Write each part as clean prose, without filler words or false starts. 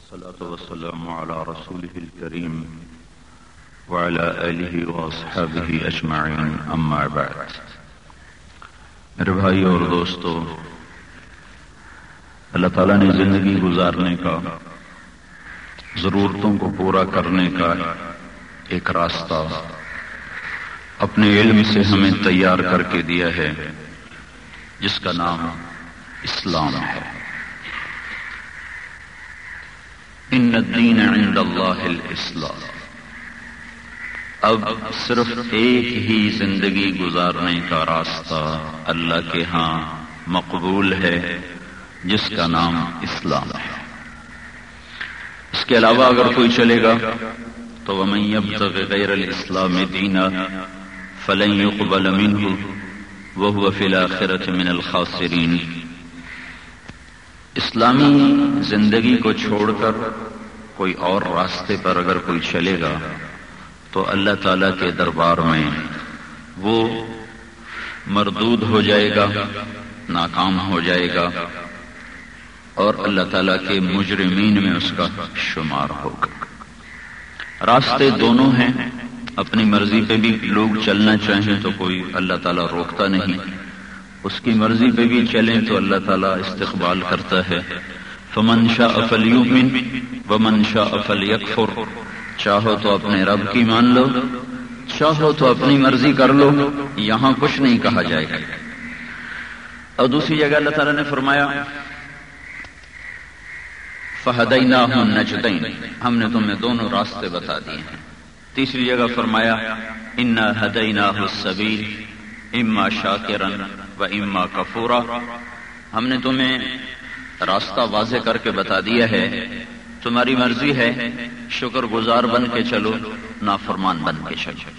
والصلاة والسلام على رسوله الكريم وعلى آله وأصحابه أجمعين أما بعد. میرے بھائی اور دوستو، اللہ تعالیٰ نے زندگی گزارنے کا، ضرورتوں کو پورا کرنے کا ایک راستہ اپنے علم سے ہمیں تیار کر کے دیا ہے، جس کا نام اسلام ہے. ان الدین عند اللہ الاسلام. اب صرف ایک ہی زندگی گزارنے کا راستہ اللہ کے ہاں مقبول ہے، جس کا نام اسلام ہے. اس کے علاوہ اگر کوئی چلے گا تو وَمَن يَبْتَغِ غَيْرَ الْإِسْلَامِ دِينًا فَلَن يُقْبَلَ مِنْهُ وَهُوَ فِي الْآخِرَةِ مِنَ الْخَاسِرِينَ. اسلامی زندگی کو چھوڑ کر کوئی اور راستے پر اگر کوئی چلے گا تو اللہ تعالیٰ کے دربار میں وہ مردود ہو جائے گا، ناکام ہو جائے گا، اور اللہ تعالیٰ کے مجرمین میں اس کا شمار ہوگا. راستے دونوں ہیں. اپنی مرضی پہ بھی لوگ چلنا چاہیں تو کوئی اللہ تعالیٰ روکتا نہیں، اس کی مرضی پہ بھی چلیں تو اللہ تعالیٰ استقبال کرتا ہے. فمن شاء فلیؤمن ومن شاء فلیکفر. چاہو تو اپنے رب کی مان لو، چاہو تو اپنی مرضی کر لو، یہاں کچھ نہیں کہا جائے گا. اور دوسری جگہ اللہ تعالیٰ نے فرمایا فہدیناہ النجدین، ہم نے تمہیں دونوں راستے بتا دیے ہیں. تیسری جگہ فرمایا انا ہدیناہ السبیل اما شاکرا و اما کفورا. ہم نے تمہیں راستہ واضح کر کے بتا دیا ہے، تمہاری مرضی ہے شکر گزار بن کے چلو، نافرمان بن کے چلو.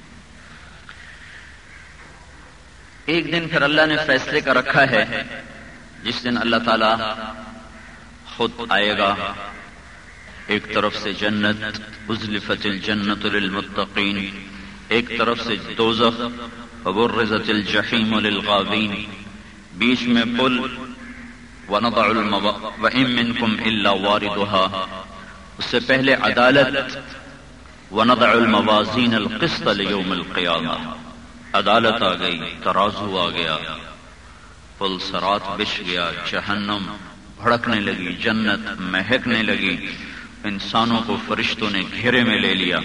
ایک دن پھر اللہ نے فیصلے کا رکھا ہے، جس دن اللہ تعالی خود آئے گا. ایک طرف سے جنت، ازلفت الجنت للمتقین، ایک طرف سے دوزخ، وبرزت الجحیم للغاوین، بیچ میں پل، وَنَضَعُ وَإِن مِّنكُمْ إِلَّا وَارِدُهَا. اس سے پہلے عدالت، وَنَضَعُ الْمَوَازِينَ الْقِسْطَ لِيَوْمِ الْقِيَامَةِ. عدالت آ گئی، ترازو آ گیا، پل صراط بچھ گیا، جہنم بھڑکنے لگی، جنت مہکنے لگی، انسانوں کو فرشتوں نے گھیرے میں لے لیا.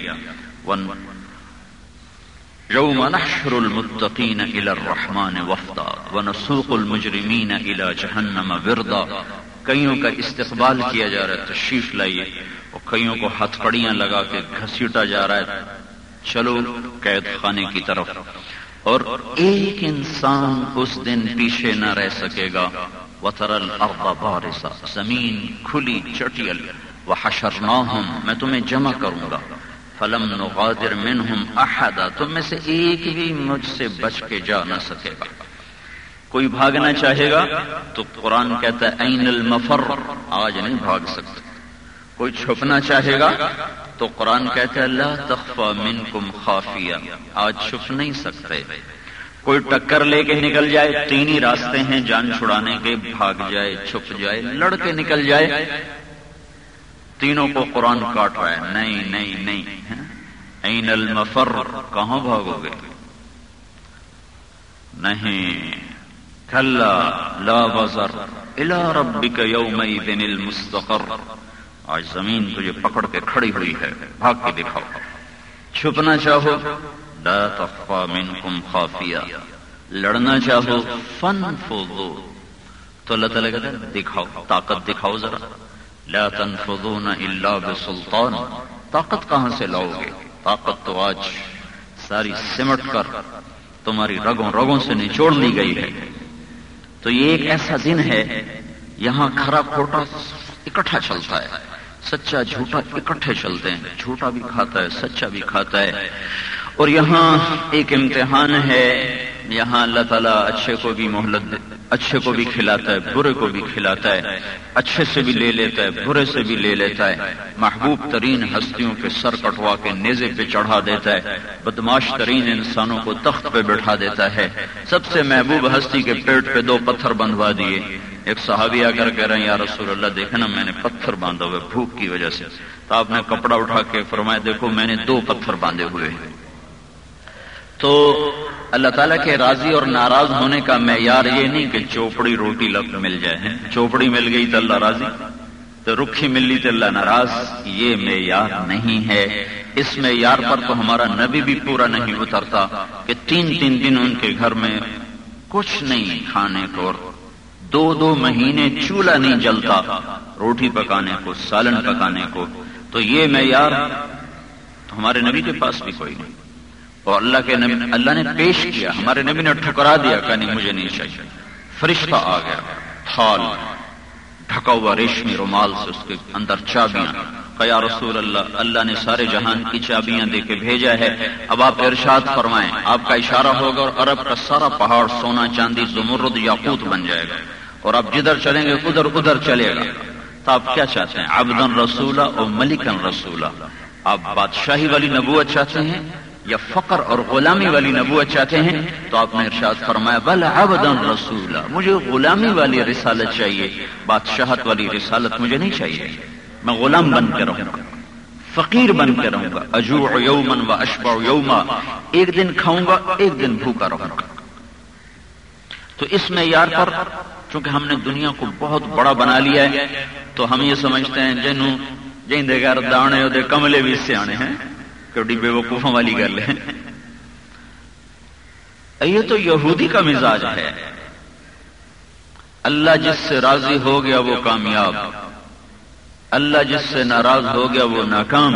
یوم نحشر المتقین الی الرحمن وفدا ونسوق المجرمین الی جہنم وردا. کئیوں کا استقبال کیا جا رہا ہے، تشریف لائیے، اور کئیوں کو ہتھکڑیاں لگا کے گھسیٹا جا رہا ہے، چلو قید خانے کی طرف. اور ایک انسان اس دن پیچھے نہ رہ سکے گا. وَتَرَى الْأَرْضَ بَارِزَةً، زمین کھلی چٹیل. وَحَشَرْنَاهُمْ، میں تمہیں جمع کروں گا. فَلَمْ نُغَادِرْ مِنْهُمْ أَحَدًا، تم میں سے ایک بھی مجھ سے بچ کے جا نہ سکے گا. کوئی بھاگنا چاہے گا تو قرآن کہتا ہے أَيْنَ الْمَفَرُّ، آج نہیں بھاگ سکتے. کوئی چھپنا چاہے گا تو قرآن کہتا ہے لَا تَخْفَى مِنْكُمْ خَافِيَةٌ، آج چھپ نہیں سکتے. کوئی ٹکر لے کے نکل جائے، تین ہی راستے ہیں جان چھڑانے کے، بھاگ جائے، چھپ جائے، لڑ کے نکل جائے. تینوں کو قرآن کاٹ رہا ہے، نہیں نہیں نہیں. این المفر، کہاں بھاگو گے؟ نہیں. کلا لا وزر الی ربک یومئذ المستقر. آج زمین تجھے پکڑ کے کھڑی ہوئی ہے، بھاگ کے دکھاؤ. چھپنا چاہو لا تخفى منکم خافیہ، لڑنا چاہو فانفضوا، تو اللہ تعالیٰ کہتا ہے دکھاؤ، طاقت دکھاؤ ذرا. لا تنفذون الا بسلطان، طاقت کہاں سے لاؤ گے؟ طاقت تو آج ساری سمٹ کر تمہاری رگوں رگوں سے نچوڑ لی گئی ہے. تو یہ ایک ایسا دن ہے، یہاں کھرا کھوٹا اکٹھا چلتا ہے، سچا جھوٹا اکٹھے چلتے ہیں، جھوٹا بھی کھاتا ہے، سچا بھی کھاتا ہے. اور یہاں ایک امتحان ہے یہاں اللہ تعالیٰ اچھے کو بھی مہلت دے، اچھے کو بھی کھلاتا ہے، برے کو بھی کھلاتا ہے، اچھے سے بھی لے لیتا ہے، برے سے بھی لے لیتا ہے، محبوب ترین ہستیوں کے سر کٹوا کے نیزے پہ چڑھا دیتا ہے، بدماش ترین انسانوں کو تخت پہ بٹھا دیتا ہے، سب سے محبوب ہستی کے پیٹ پہ 2 پتھر بندھوا دیے۔ ایک صحابی آ کر کہہ رہے ہیں یا رسول اللہ دیکھیں نا میں نے پتھر باندھا ہوئے بھوک کی وجہ سے، تو آپ نے کپڑا اٹھا کے فرمایا دیکھو میں نے 2 پتھر باندھے ہوئے ہیں۔ تو اللہ تعالیٰ کے راضی اور ناراض ہونے کا معیار یہ نہیں کہ چوپڑی روٹی لفظ مل جائے، چوپڑی مل گئی تو اللہ راضی، تو رکھی مل لی تو اللہ ناراض، یہ معیار نہیں ہے۔ اس معیار پر تو ہمارا نبی بھی پورا نہیں اترتا کہ 3 دن ان کے گھر میں کچھ نہیں کھانے کو، اور 2 مہینے چولہا نہیں جلتا روٹی پکانے کو، سالن پکانے کو، تو یہ معیار تو ہمارے نبی کے پاس بھی کوئی نہیں۔ اور اللہ نے پیش کیا، ہمارے نبی نے ٹھکرا دیا کہ نہیں مجھے نہیں چاہیے۔ فرشتہ آ گیا، تھال ڈھکا ہوا ریشمی رومال سے، اس کے اندر چابیاں، کہ یا رسول اللہ اللہ نے سارے جہان کی چابیاں دے کے بھیجا ہے، اب آپ ارشاد فرمائیں، آپ کا اشارہ ہوگا اور عرب کا سارا پہاڑ سونا چاندی زمرد یاقوت بن جائے گا، اور آپ جدھر چلیں گے ادھر چلے گا۔ تو آپ کیا چاہتے ہیں؟ عبدن رسولہ اور ملکن رسولہ؟ آپ بادشاہی والی نبوت چاہتے ہیں یا فقر اور غلامی والی نبوت چاہتے ہیں؟ تو آپ نے ارشاد فرمایا بل عبدن رسولہ، مجھے غلامی والی رسالت چاہیے، بادشاہت والی رسالت مجھے نہیں چاہیے۔ میں غلام بن کے رہوں گا، فقیر بن کے رہوں گا، اجوع یوما و اشبع یوما، ایک دن کھاؤں گا ایک دن بھوکا رہوں گا۔ تو اس معیار پر چونکہ ہم نے دنیا کو بہت بڑا بنا لیا ہے تو ہم یہ سمجھتے ہیں جن دے گھر دانے دے کملے بھی سیانے ہیں، کبھی بے وقوفوں والی گل ہے۔ یہ تو یہودی کا مزاج ہے، اللہ جس سے راضی ہو گیا وہ کامیاب، اللہ جس سے ناراض ہو گیا وہ ناکام۔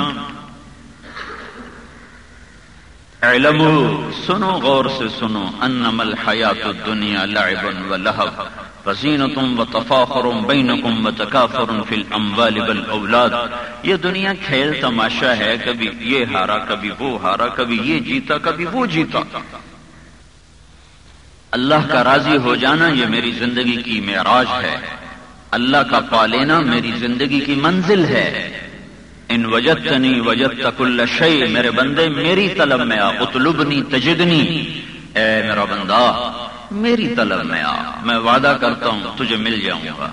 اعلموا، سنو غور سے سنو، انما الحیات الدنیا لعب ولہو وزینۃ وتفاخر بینکم وتکاثر فی الاموال والاولاد، یہ دنیا کھیل تماشا ہے، کبھی یہ ہارا کبھی وہ ہارا، کبھی یہ جیتا کبھی وہ جیتا۔ اللہ کا راضی ہو جانا یہ میری زندگی کی معراج ہے، اللہ کا پا لینا میری زندگی کی منزل ہے۔ ان وجدتنی وجدت کل شیء، میرے بندے میری طلب میں آ، اطلبنی تجدنی، اے میرا بندہ میری طلب میں آ، میں وعدہ کرتا ہوں تجھے مل جاؤں گا۔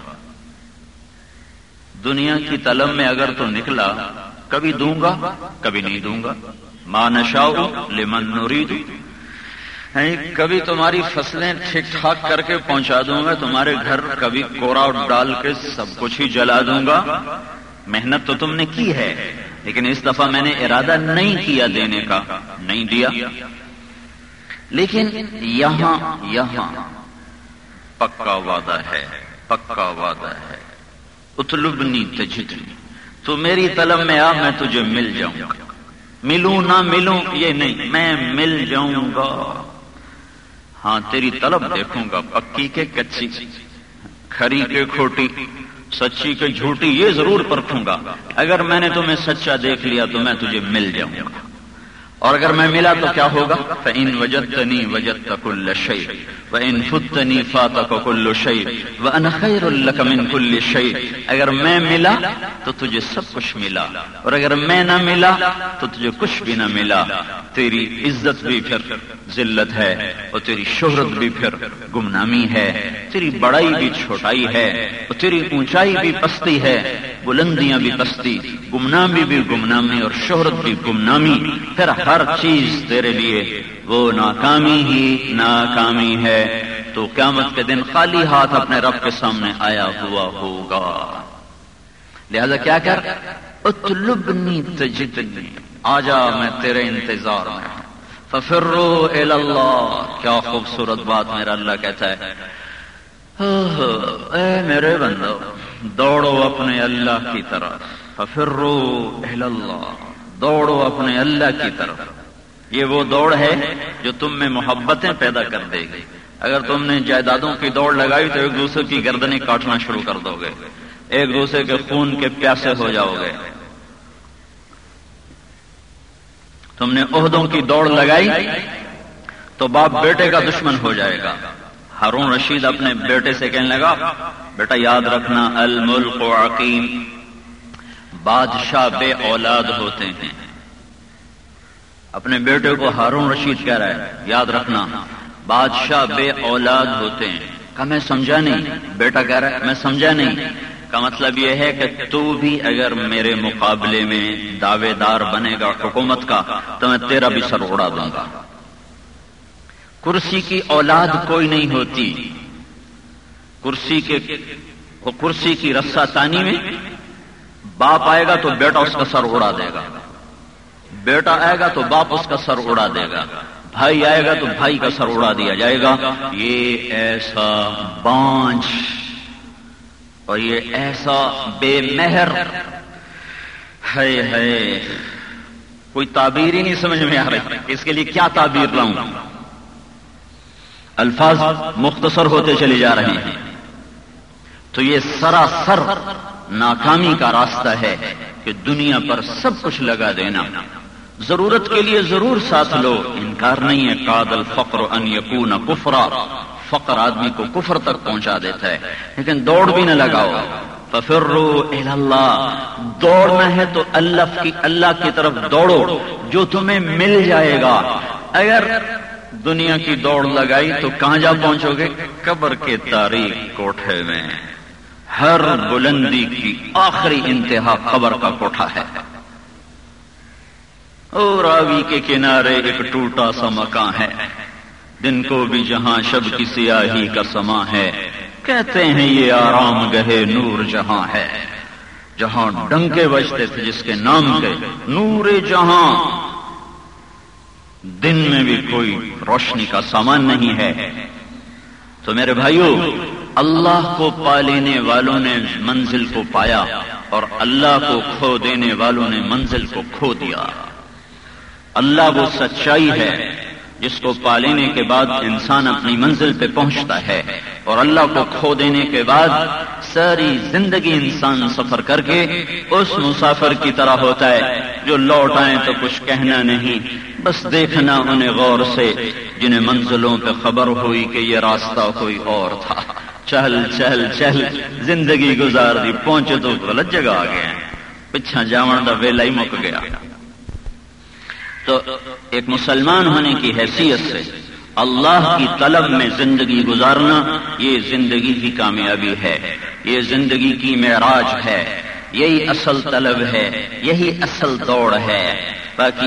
دنیا کی طلب میں اگر تو نکلا، کبھی دوں گا کبھی نہیں دوں گا، ما نشاء لمن نرید، کبھی تمہاری فصلیں ٹھیک ٹھاک کر کے پہنچا دوں گا تمہارے گھر، کبھی کورا ڈال کے سب کچھ ہی جلا دوں گا۔ محنت تو تم نے کی ہے لیکن اس دفعہ میں نے ارادہ نہیں کیا دینے کا، نہیں دیا۔ لیکن یہاں پکا وعدہ ہے، پکا وعدہ ہے، اطلبنی تجدنی، تو میری طلب میں آ، میں تجھے مل جاؤں گا، ملوں نہ ملوں یہ نہیں، میں مل جاؤں گا۔ ہاں تیری طلب دیکھوں گا، پکی کے کچی، کھری کے کھوٹی، سچی کے جھوٹی، یہ ضرور پرکھوں گا۔ اگر میں نے تمہیں سچا دیکھ لیا تو میں تجھے مل جاؤں گا، اور اگر میں ملا تو کیا ہوگا؟ فَإِن وَجَدْتَنِي وَجَدْتَ كُلَّ شَيْءٍ وَإِن فُتَّنِي فَاتَكَ كُلُّ شَيْءٍ وَأَنَا خَيْرٌ لَكَ مِن كُلِّ شَيْءٍ، اگر میں ملا تو تجھے سب کچھ ملا، اور اگر میں نہ ملا تو تجھے کچھ بھی نہ ملا۔ تیری عزت بھی پھر ذلت ہے، اور تیری شہرت بھی پھر گمنامی ہے، تیری بڑائی بھی چھوٹائی ہے، اور تیری اونچائی بھی پستی ہے، بلندیاں بھی پستی، گمنامی بھی گمنامی، اور شہرت بھی گمنامی، پھر ہر چیز تیرے لیے وہ ناکامی ہی ناکامی ہے۔ تو قیامت کے دن خالی ہاتھ اپنے رب کے سامنے آیا ہوا ہوگا۔ لہذا کیا کر؟ اطلبنی تجدنی، آجا میں تیرے انتظار میں ہوں۔ ففروا الی اللہ، کیا خوبصورت بات میرا اللہ کہتا ہے، اے میرے بندو دوڑو اپنے اللہ کی طرف، ففروا الی اللہ، دوڑو اپنے اللہ کی طرف۔ یہ وہ دوڑ ہے جو تم میں محبتیں پیدا کر دے گی۔ اگر تم نے جائیدادوں کی دوڑ لگائی تو ایک دوسرے کی گردنیں کاٹنا شروع کر دو گے، ایک دوسرے کے خون کے پیاسے ہو جاؤ گے۔ تم نے عہدوں کی دوڑ لگائی تو تو باپ بیٹے کا دشمن ہو جائے گا۔ ہارون رشید اپنے بیٹے سے کہنے لگا بیٹا یاد رکھنا الملک عقیم، بادشاہ بے اولاد ہوتے ہیں۔ اپنے بیٹے کو ہارون رشید کہہ رہا ہے یاد رکھنا بادشاہ بے اولاد ہوتے ہیں۔ کہا میں سمجھا نہیں۔ بیٹا کہہ رہا ہے میں سمجھا نہیں۔ کا مطلب یہ ہے کہ تو بھی اگر میرے مقابلے میں دعوے دار بنے گا حکومت کا تو میں تیرا بھی سر اڑا دوں گا۔ کرسی کی اولاد کوئی نہیں ہوتی، کرسی کی رسہ تانی میں باپ آئے گا تو بیٹا اس کا سر اڑا دے گا، بیٹا آئے گا تو باپ اس کا سر اڑا دے گا، بھائی آئے گا تو بھائی کا سر اڑا دیا جائے گا۔ یہ ایسا بانجھ اور یہ ایسا بے مہر ہے کوئی تعبیر ہی نہیں سمجھ میں آ رہی، اس کے لیے کیا تعبیر لاؤں؟ الفاظ مختصر ہوتے چلے جا رہے ہیں۔ تو یہ سراسر ناکامی کا راستہ ہے کہ دنیا پر سب کچھ لگا دینا، ضرورت کے لیے ضرور ساتھ لو، انکار نہیں ہے۔ قاد الفقر ان یکون کفرا، فقر آدمی کو کفر تک پہنچا دیتا ہے، لیکن دوڑ بھی نہ لگاؤ۔ ففروا الی اللہ، دوڑنا ہے تو اللہ کی طرف دوڑو، جو تمہیں مل جائے گا۔ اگر دنیا کی دوڑ لگائی تو کہاں جا پہنچو گے؟ قبر کے تاریک کوٹھے میں۔ ہر بلندی کی آخری انتہا قبر کا کوٹھا ہے۔ اور راوی کے کنارے ایک ٹوٹا سا مکان ہے، دن کو بھی جہاں شب کی سیاہی کا سما ہے، کہتے ہیں یہ آرام گہے نور جہاں ہے، جہاں ڈنکے بجتے تھے جس کے نام کے نور جہاں، دن میں بھی کوئی روشنی کا سامان نہیں ہے۔ تو میرے بھائیو، اللہ کو پا لینے والوں نے منزل کو پایا اور اللہ کو کھو دینے والوں نے منزل کو کھو دیا۔ اللہ وہ سچائی ہے جس کو پا لینے کے بعد انسان اپنی منزل پہ پہنچتا ہے، اور اللہ کو کھو دینے کے بعد ساری زندگی انسان سفر کر کے اس مسافر کی طرح ہوتا ہے جو لوٹ آئیں تو کچھ کہنا نہیں، بس دیکھنا انہیں غور سے جنہیں منزلوں پہ خبر ہوئی کہ یہ راستہ کوئی اور تھا، چل چل چل زندگی گزار دی، پہنچے تو غلط جگہ آ گئے، پچھا جاون دا ویلا ہی مک گیا۔ تو ایک مسلمان ہونے کی حیثیت سے اللہ کی طلب میں زندگی گزارنا، یہ زندگی کی کامیابی ہے، یہ زندگی کی معراج ہے، یہی اصل طلب ہے، یہی اصل دوڑ ہے۔ باقی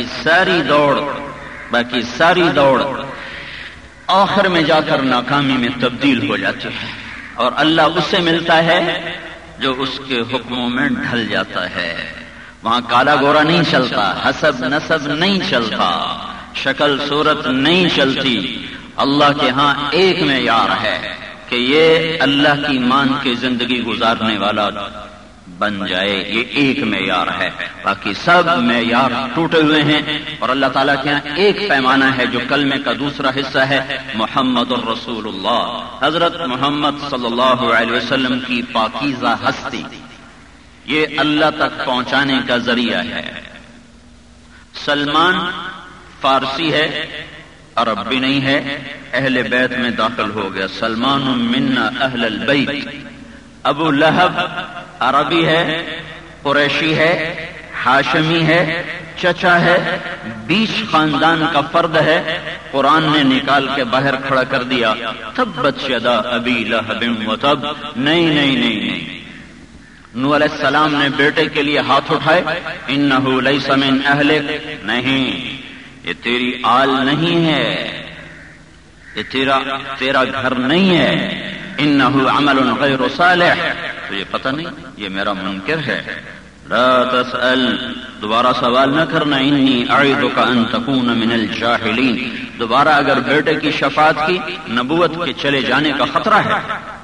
ساری دوڑ آخر میں جا کر ناکامی میں تبدیل ہو جاتی ہے، اور اللہ اس سے ملتا ہے جو اس کے حکموں میں ڈھل جاتا ہے۔ وہاں کالا گورا نہیں چلتا، حسب نسب نہیں چلتا، شکل صورت نہیں چلتی۔ اللہ کے ہاں ایک معیار ہے کہ یہ اللہ کی مان کے زندگی گزارنے والا بن جائے، یہ ایک معیار ہے، باقی سب معیار ٹوٹے ہوئے ہیں۔ اور اللہ تعالیٰ کے ہاں ایک پیمانہ ہے جو کلمے کا دوسرا حصہ ہے، محمد الرسول اللہ، حضرت محمد صلی اللہ علیہ وسلم کی پاکیزہ ہستی، یہ اللہ تک پہنچانے کا ذریعہ ہے۔ سلمان فارسی ہے، عرب بھی نہیں ہے، اہل بیت میں داخل ہو گیا، سلمان منا اہل البیت۔ ابو لہب عربی ہے، قریشی ہے، ہاشمی ہے، چچا ہے، بیچ خاندان کا فرد ہے، قرآن نے نکال کے باہر کھڑا کر دیا، تبت یدا ابی لہب وتب۔ نہیں نہیں نہیں نہیں، نوح علیہ السلام نے بیٹے کے لیے ہاتھ اٹھائے، انہ لیس من اہلک، نہیں یہ تیری آل نہیں ہے، یہ تیرا گھر نہیں ہے، انہ عمل غیر صالح، تجھے پتہ نہیں یہ میرا منکر ہے۔ لا تسأل، دوبارہ سوال نہ کرنا، انی اعیدک ان تکون من الجاہلین، دوبارہ اگر بیٹے کی شفاعت کی نبوت کے چلے جانے کا خطرہ ہے۔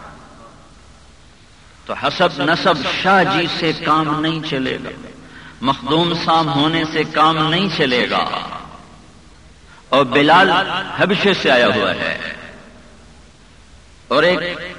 تو حسب نسب شاہ جی سے کام نہیں چلے گا، مخدوم سام ہونے سے کام نہیں چلے گا۔ اور بلال حبشے سے آیا ہوا ہے، اور ایک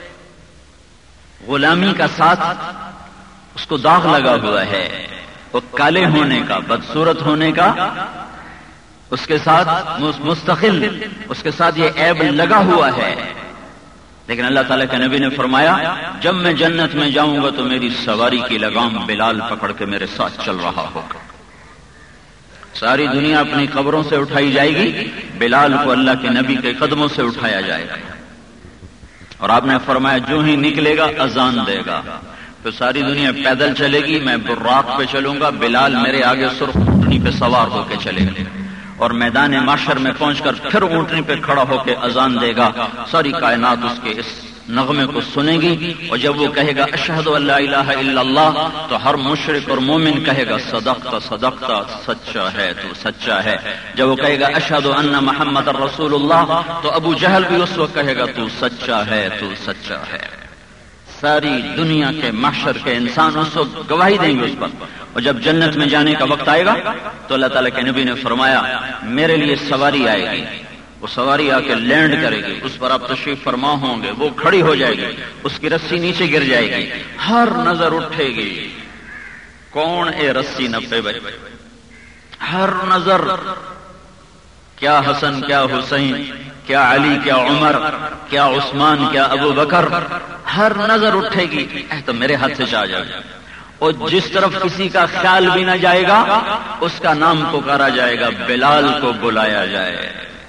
غلامی کا ساتھ اس کو داغ لگا ہوا ہے، وہ کالے ہونے کا، بدصورت ہونے کا، اس کے ساتھ مستقل، اس کے ساتھ یہ عیب لگا ہوا ہے. لیکن اللہ تعالیٰ کے نبی نے فرمایا جب میں جنت میں جاؤں گا تو میری سواری کی لگام بلال پکڑ کے میرے ساتھ چل رہا ہوگا. ساری دنیا اپنی قبروں سے اٹھائی جائے گی، بلال کو اللہ کے نبی کے قدموں سے اٹھایا جائے گا. اور آپ نے فرمایا جو ہی نکلے گا اذان دے گا تو ساری دنیا پیدل چلے گی، میں براق پہ چلوں گا، بلال میرے آگے سرخ اونٹنی پہ سوار ہو کے چلے گا، اور میدان محشر میں پہنچ کر پھر اونٹنی پہ کھڑا ہو کے اذان دے گا. ساری کائنات اس کے اس نغمے کو سنے گی، اور جب وہ کہے گا اشہد ان لا الہ الا اللہ تو ہر مشرک اور مومن کہے گا صدقت صدقت، سچا ہے تو سچا ہے. جب وہ کہے گا اشہد ان محمد رسول اللہ تو ابو جہل بھی اس وقت کہے گا تو سچا ہے تو سچا ہے. ساری دنیا کے محشر کے انسان اس وقت گواہی دیں گے اس پر. اور جب جنت میں جانے کا وقت آئے گا تو اللہ تعالیٰ کے نبی نے فرمایا میرے لیے سواری آئے گی، وہ سواری آ کے لینڈ کرے گی، اس پر آپ تشریف فرما ہوں گے، وہ کھڑی ہو جائے گی، اس کی رسی نیچے گر جائے گی، ہر نظر اٹھے گی کون اے رسی نپے بھائی، ہر نظر کیا حسن کیا حسین کیا علی کیا عمر کیا عثمان کیا ابو بکر، ہر نظر اٹھے گی تو میرے ہاتھ سے چاہ جائے گا. اور جس طرف کسی کا خیال بھی نہ جائے گا اس کا نام پکارا جائے گا، بلال کو بلایا جائے.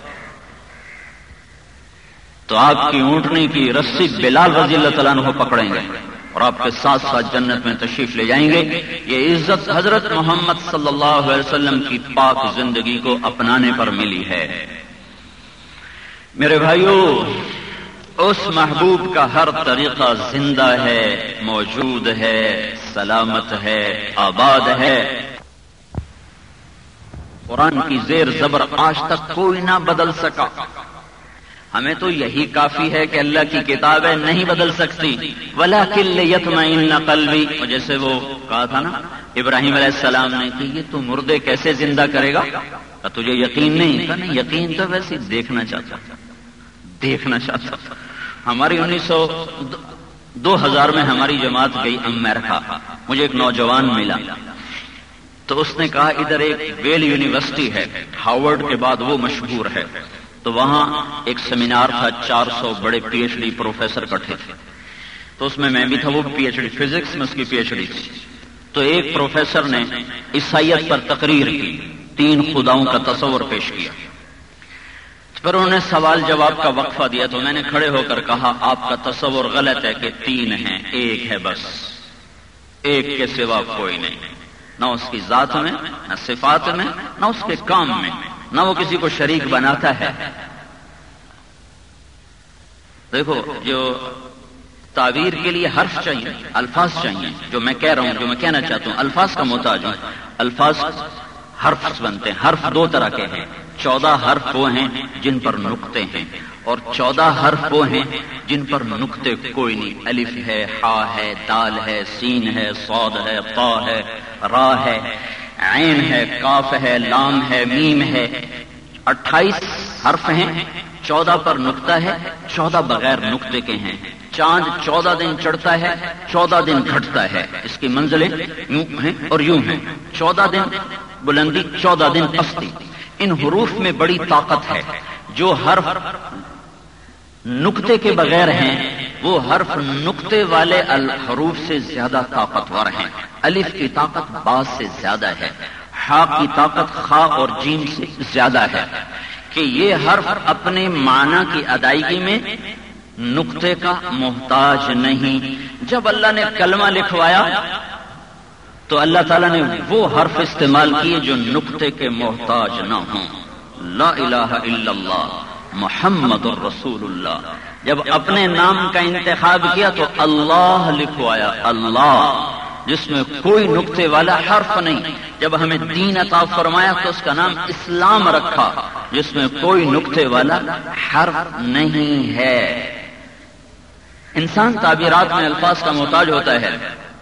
تو آپ کی اونٹنی کی رسی بلال رضی اللہ تعالیٰ عنہ پکڑیں گے اور آپ کے ساتھ ساتھ جنت میں تشریف لے جائیں گے. یہ عزت حضرت محمد صلی اللہ علیہ وسلم کی پاک زندگی کو اپنانے پر ملی ہے. میرے بھائیو، اس محبوب کا ہر طریقہ زندہ ہے، موجود ہے، سلامت ہے، آباد ہے. قرآن کی زیر زبر آج تک کوئی نہ بدل سکا. ہمیں تو یہی کافی ہے کہ اللہ کی کتابیں نہیں بدل سکتی. وَلَكِنْ لِيَطْمَئِنَّ قَلْبِي، اور جیسے وہ کہا تھا نا ابراہیم علیہ السلام نے کہ یہ تو مردے کیسے زندہ کرے گا، تجھے یقین نہیں؟ کہا نہیں، یقین تو ویسے دیکھنا چاہتا. ہماری 2000 میں ہماری جماعت گئی امریکہ. مجھے ایک نوجوان ملا تو اس نے کہا ادھر ایک ویل یونیورسٹی ہے، ہارورڈ کے بعد وہ مشہور ہے. تو وہاں ایک سیمینار تھا، 400 بڑے پی ایچ ڈی پروفیسر اکٹھے تھے. تو اس میں بھی تھا، وہ پی ایچ ڈی فزکس میں اس کی پی ایچ ڈی تھی. تو ایک پروفیسر نے عیسائیت پر تقریر کی، 3 خداؤں کا تصور پیش کیا. پھر انہوں نے سوال جواب کا وقفہ دیا تو میں نے کھڑے ہو کر کہا آپ کا تصور غلط ہے کہ 3 ہیں، ایک ہے بس، ایک کے سوا کوئی نہیں. نہ اس کی ذات میں، نہ صفات میں، نہ اس کے کام میں، نہ وہ کسی کو شریک بناتا ہے. دیکھو، جو تعبیر کے لیے حرف چاہیے، الفاظ چاہیے. جو میں کہہ رہا ہوں، جو میں کہنا چاہتا ہوں، الفاظ کا محتاج ہوں. الفاظ حرف بنتے ہیں. حرف 2 طرح کے ہیں. 14 حرف وہ ہیں جن پر نقطے ہیں، اور 14 حرف وہ ہیں جن پر نقطے کوئی نہیں. الف ہے، ہا ہے، دال ہے، سین ہے، صاد ہے، طا ہے، را ہے، عین ہے، کاف ہے، لام ہے، میم ہے. 28 حرف ہیں، 14 پر نقطہ ہے، 14 بغیر نقطے کے ہیں. چاند 14 دن چڑھتا ہے، 14 دن گھٹتا ہے. اس کی منزلیں یوں ہیں اور یوں ہیں. 14 دن بلندی، 14 دن پستی. ان حروف میں بڑی طاقت ہے. جو حرف نقطے کے بغیر ہیں وہ حرف نقطے والے الحروف سے زیادہ طاقتور ہیں. الف کی طاقت باء سے زیادہ ہے، ہا کی طاقت خا اور جیم سے زیادہ ہے. کہ یہ حرف اپنے معنی کی ادائیگی میں نقطے کا محتاج نہیں. جب اللہ نے کلمہ لکھوایا تو اللہ تعالیٰ نے وہ حرف استعمال کیے جو نقطے کے محتاج نہ ہوں. لا الہ الا اللہ محمد الرسول اللہ. جب اپنے نام کا انتخاب کیا تو اللہ لکھوایا، اللہ، جس میں کوئی نقطے والا حرف نہیں. جب ہمیں دین عطا فرمایا تو اس کا نام اسلام رکھا، جس میں کوئی نقطے والا حرف نہیں ہے. انسان تعبیرات میں الفاظ کا محتاج ہوتا ہے.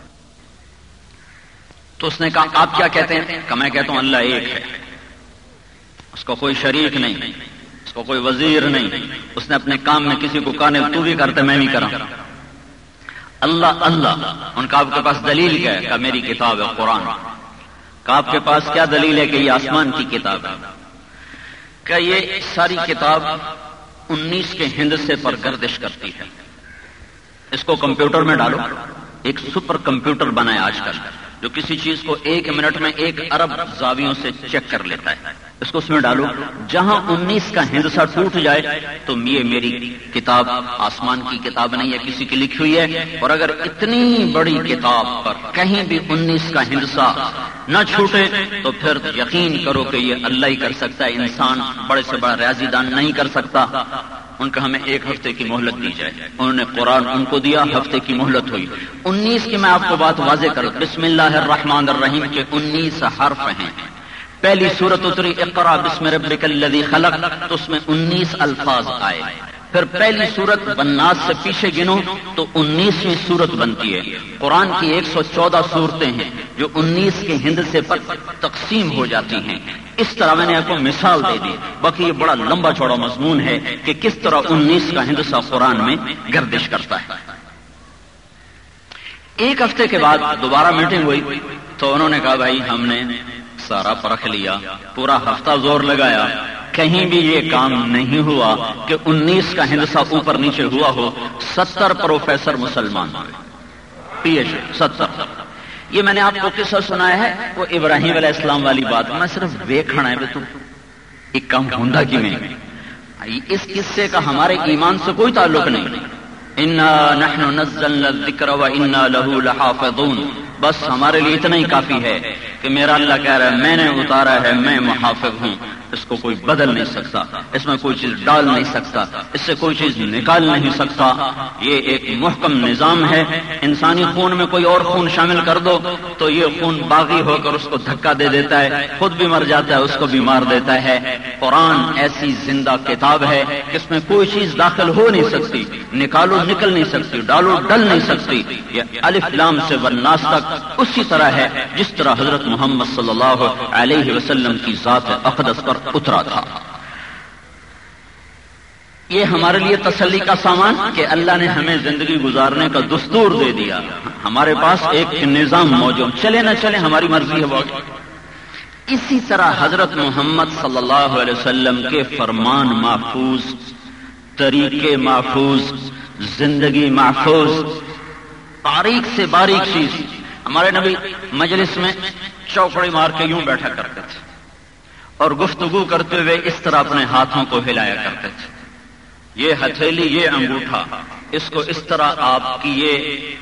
تو اس نے کہا آپ کیا کہتے ہیں؟ کہ میں کہتا ہوں اللہ ایک ہے، اس کو کوئی شریک نہیں، اس کو کوئی وزیر نہیں. اس نے اپنے کام میں کسی کو کہا نہیں تو بھی کرتے میں بھی کراں. اللہ اللہ. ان کا آپ کے پاس دلیل کیا ہے؟ کہ میری کتاب ہے قرآن. کہ آپ کے پاس کیا دلیل ہے کہ یہ آسمان کی کتاب ہے؟ کہ یہ ساری کتاب 19 کے ہندسے پر گردش کرتی ہے. اس کو کمپیوٹر میں ڈالو، ایک سپر کمپیوٹر بنا ہے آج کل جو کسی چیز کو 1 منٹ میں 1 ارب زاویوں سے چیک کر لیتا ہے. اس کو اس میں ڈالو، جہاں 19 کا ہندسہ ٹوٹ جائے تو یہ میری کتاب آسمان کی کتاب نہیں ہے، کسی کی لکھی ہوئی ہے. اور اگر اتنی بڑی کتاب پر کہیں بھی 19 کا ہندسہ نہ چھوٹے تو پھر یقین کرو کہ یہ اللہ ہی کر سکتا ہے، انسان بڑے سے بڑا ریاضی دان نہیں کر سکتا. ان کا ہمیں 1 ہفتے کی مہلت دی جائے. انہوں نے قرآن ان کو دیا، ہفتے کی مہلت ہوئی. 19 کی میں آپ کو بات واضح کروں. بسم اللہ الرحمن الرحیم کے 19 حرف ہیں. پہلی سورت اتری اقرا بسم ربک الذی خلق تو اس میں 19 الفاظ آئے. پھر پہلی سورت والناس سے پیچھے گنو تو 19ویں سورت بنتی ہے. قرآن کی 114 سورتیں ہیں جو 19 کے ہندسے پر تقسیم ہو جاتی ہیں. اس طرح میں نے آپ کو مثال دے دی، باقی یہ بڑا لمبا چوڑا مضمون ہے کہ کس طرح 19 کا ہندسہ قرآن میں گردش کرتا ہے. 1 ہفتے کے بعد دوبارہ میٹنگ ہوئی تو انہوں نے کہا بھائی ہم نے سارا پرکھ لیا، پورا ہفتہ زور لگایا، کہیں بھی یہ کام نہیں ہوا کہ 19 کا ہندسہ اوپر نیچے ہوا ہو. 70 پروفیسر مسلمان پی ایچ 70. یہ میں نے آپ کو قصہ سنایا ہے وہ ابراہیم علیہ السلام والی بات، میں صرف دیکھنا ہے تو ایک کام ہوندا کی میں. اس قصے کا ہمارے ایمان سے کوئی تعلق نہیں. انا نحن نزلنا الذکر وانا له لحافظون. بس ہمارے لیے اتنا ہی کافی ہے کہ میرا اللہ کہہ رہا ہے میں نے اتارا ہے، میں محافظ ہوں. اس کو کوئی بدل نہیں سکتا، اس میں کوئی چیز ڈال نہیں سکتا، اس سے کوئی چیز نکال نہیں سکتا. یہ ایک محکم نظام ہے. انسانی خون میں کوئی اور خون شامل کر دو تو یہ خون باغی ہو کر اس کو دھکا دے دیتا ہے، خود بھی مر جاتا ہے، اس کو بھی مار دیتا ہے. قرآن ایسی زندہ کتاب ہے کہ اس میں کوئی چیز داخل ہو نہیں سکتی، نکالو نکل نہیں سکتی، ڈالو ڈل نہیں سکتی. یہ الف لام سے والناس تک اسی طرح ہے جس طرح حضرت محمد صلی اللہ علیہ وسلم کی ذات اقدس پر اترا تھا. یہ ہمارے لیے تسلی کا سامان کہ اللہ نے ہمیں زندگی گزارنے کا دستور دے دیا. ہمارے پاس ایک نظام موجود، چلے نہ چلے ہماری مرضی ہے. وہ اسی طرح حضرت محمد صلی اللہ علیہ وسلم کے فرمان محفوظ، طریقے محفوظ، زندگی محفوظ، باریک سے باریک چیز. ہمارے نبی مجلس میں چوکڑی مار کے یوں بیٹھا کرتے تھے اور گفتگو کرتے ہوئے اس طرح اپنے ہاتھوں کو ہلایا کرتے تھے. یہ ہتھیلی، یہ انگوٹھا، اس کو اس طرح آپ کی یہ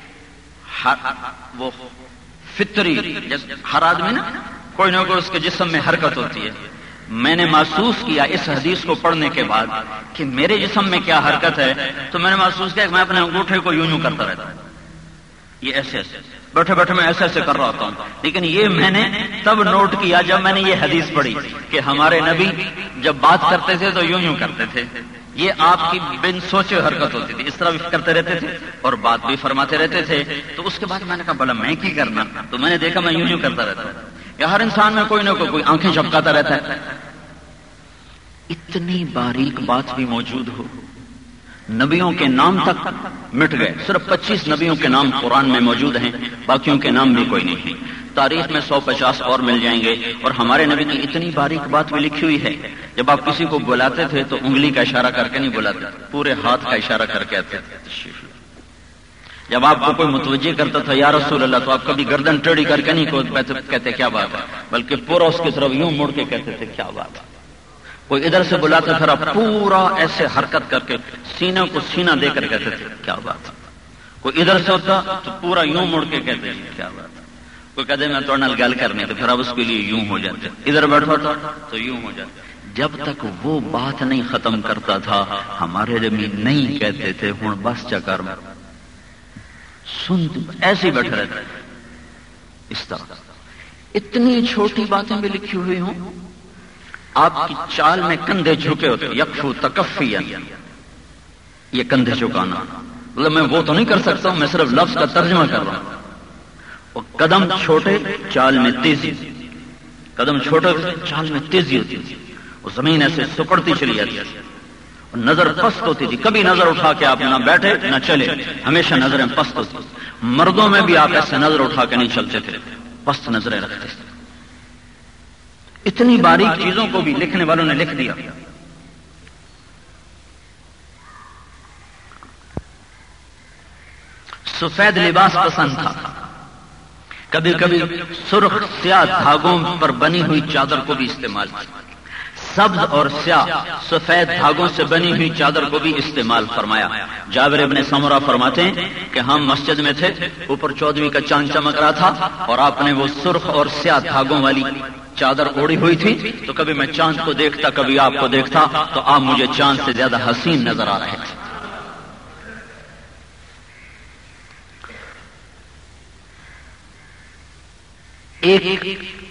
وہ فطری، ہر آدمی نا کوئی نہ کوئی اس کے جسم میں حرکت ہوتی ہے. میں نے محسوس کیا اس حدیث کو پڑھنے کے بعد کہ میرے جسم میں کیا حرکت ہے. تو میں نے محسوس کیا کہ میں اپنے انگوٹھے کو یوں کرتا رہتا ہوں. یہ ایسے ایسے بیٹھے بیٹھے میں ایسے ایسے کر رہا ہوتا ہوں. لیکن یہ میں نے تب نوٹ کیا جب میں نے یہ حدیث پڑھی کہ ہمارے نبی جب بات کرتے تھے تو یوں کرتے تھے. یہ آپ کی بن سوچے حرکت ہوتی تھی، اس طرح بھی کرتے رہتے تھے اور بات بھی فرماتے رہتے تھے. تو اس کے بعد میں نے کہا بلا میں کی کرنا، تو میں نے دیکھا میں یوں کرتا رہتا ہوں. یا ہر انسان میں کوئی نہ کوئی آنکھیں جھپکاتا رہتا ہے. اتنی باریک بات بھی موجود ہو. نبیوں کے نام تک مٹ گئے، صرف 25 نبیوں کے نام قرآن میں موجود ہیں، باقیوں کے نام بھی کوئی نہیں. تاریخ میں 150 اور مل جائیں گے. اور ہمارے نبی کی اتنی باریک بات بھی لکھی ہوئی ہے. جب آپ کسی کو بلاتے تھے تو انگلی کا اشارہ کر کے نہیں بلاتے، پورے ہاتھ کا اشارہ کر کے آتے تھے. جب آپ کو کوئی متوجہ کرتا تھا یا رسول اللہ تو آپ کبھی گردن ٹیڑھی کر کے نہیں کہتے کیا بات ہے، بلکہ پورا اس کی طرف یوں مڑ کے کہتے تھے کیا بات ہے. کوئی ادھر سے بلاتا تھا پورا ایسے حرکت کر کے سینے کو سینہ دے کر کہتے تھے کیا بات ہے. کوئی ادھر سے ہوتا تو پورا یوں مڑ کے کہتے ہیں کیا بات ہے. کوئی کہتے میں تو نال گل کرنی تو پھر اب اس کے لیے یوں ہو جاتے، ادھر بیٹھا تھا تو یوں ہو جاتے. جب تک وہ بات نہیں ختم کرتا تھا ہمارے نبی نہیں کہتے تھے ہوں بس چکر میں سن ایسے ہی بیٹھے رہتے. اس طرح اتنی چھوٹی باتیں بھی لکھی ہوئی ہوں. آپ کی چال میں کندھے جھکے ہوتے، یکفو تکفیا، یہ کندھے جھکانا مطلب میں وہ تو نہیں کر سکتا ہوں، میں صرف لفظ کا ترجمہ کر رہا ہوں. اور قدم چھوٹے چال میں تیزی، قدم چھوٹے چال میں تیزی ہوتی تھی. وہ زمین ایسے سکڑتی چلی جاتی تھی. نظر پست ہوتی تھی، کبھی نظر اٹھا کے آپ نہ بیٹھے نہ چلے، ہمیشہ نظریں پست ہوتی. مردوں میں بھی آپ ایسے نظر اٹھا کے نہیں چلتے تھے، پست نظریں رکھتے تھے. اتنی باریک چیزوں کو بھی لکھنے والوں نے لکھ دیا. سفید لباس پسند تھا. کبھی کبھی سرخ سیاہ دھاگوں پر بنی ہوئی چادر کو بھی استعمال کیا. سبز اور سیاہ سفید دھاگوں سے بنی ہوئی چادر کو بھی استعمال فرمایا. جابر ابن سمرہ فرماتے ہیں کہ ہم مسجد میں تھے, اوپر 14ویں کا چاند چمک رہا تھا اور آپ نے وہ سرخ اور سیاہ دھاگوں والی چادر اوڑی ہوئی تھی, تو کبھی میں چاند کو دیکھتا کبھی آپ کو دیکھتا تو آپ مجھے چاند سے زیادہ حسین نظر آ رہے تھے. ایک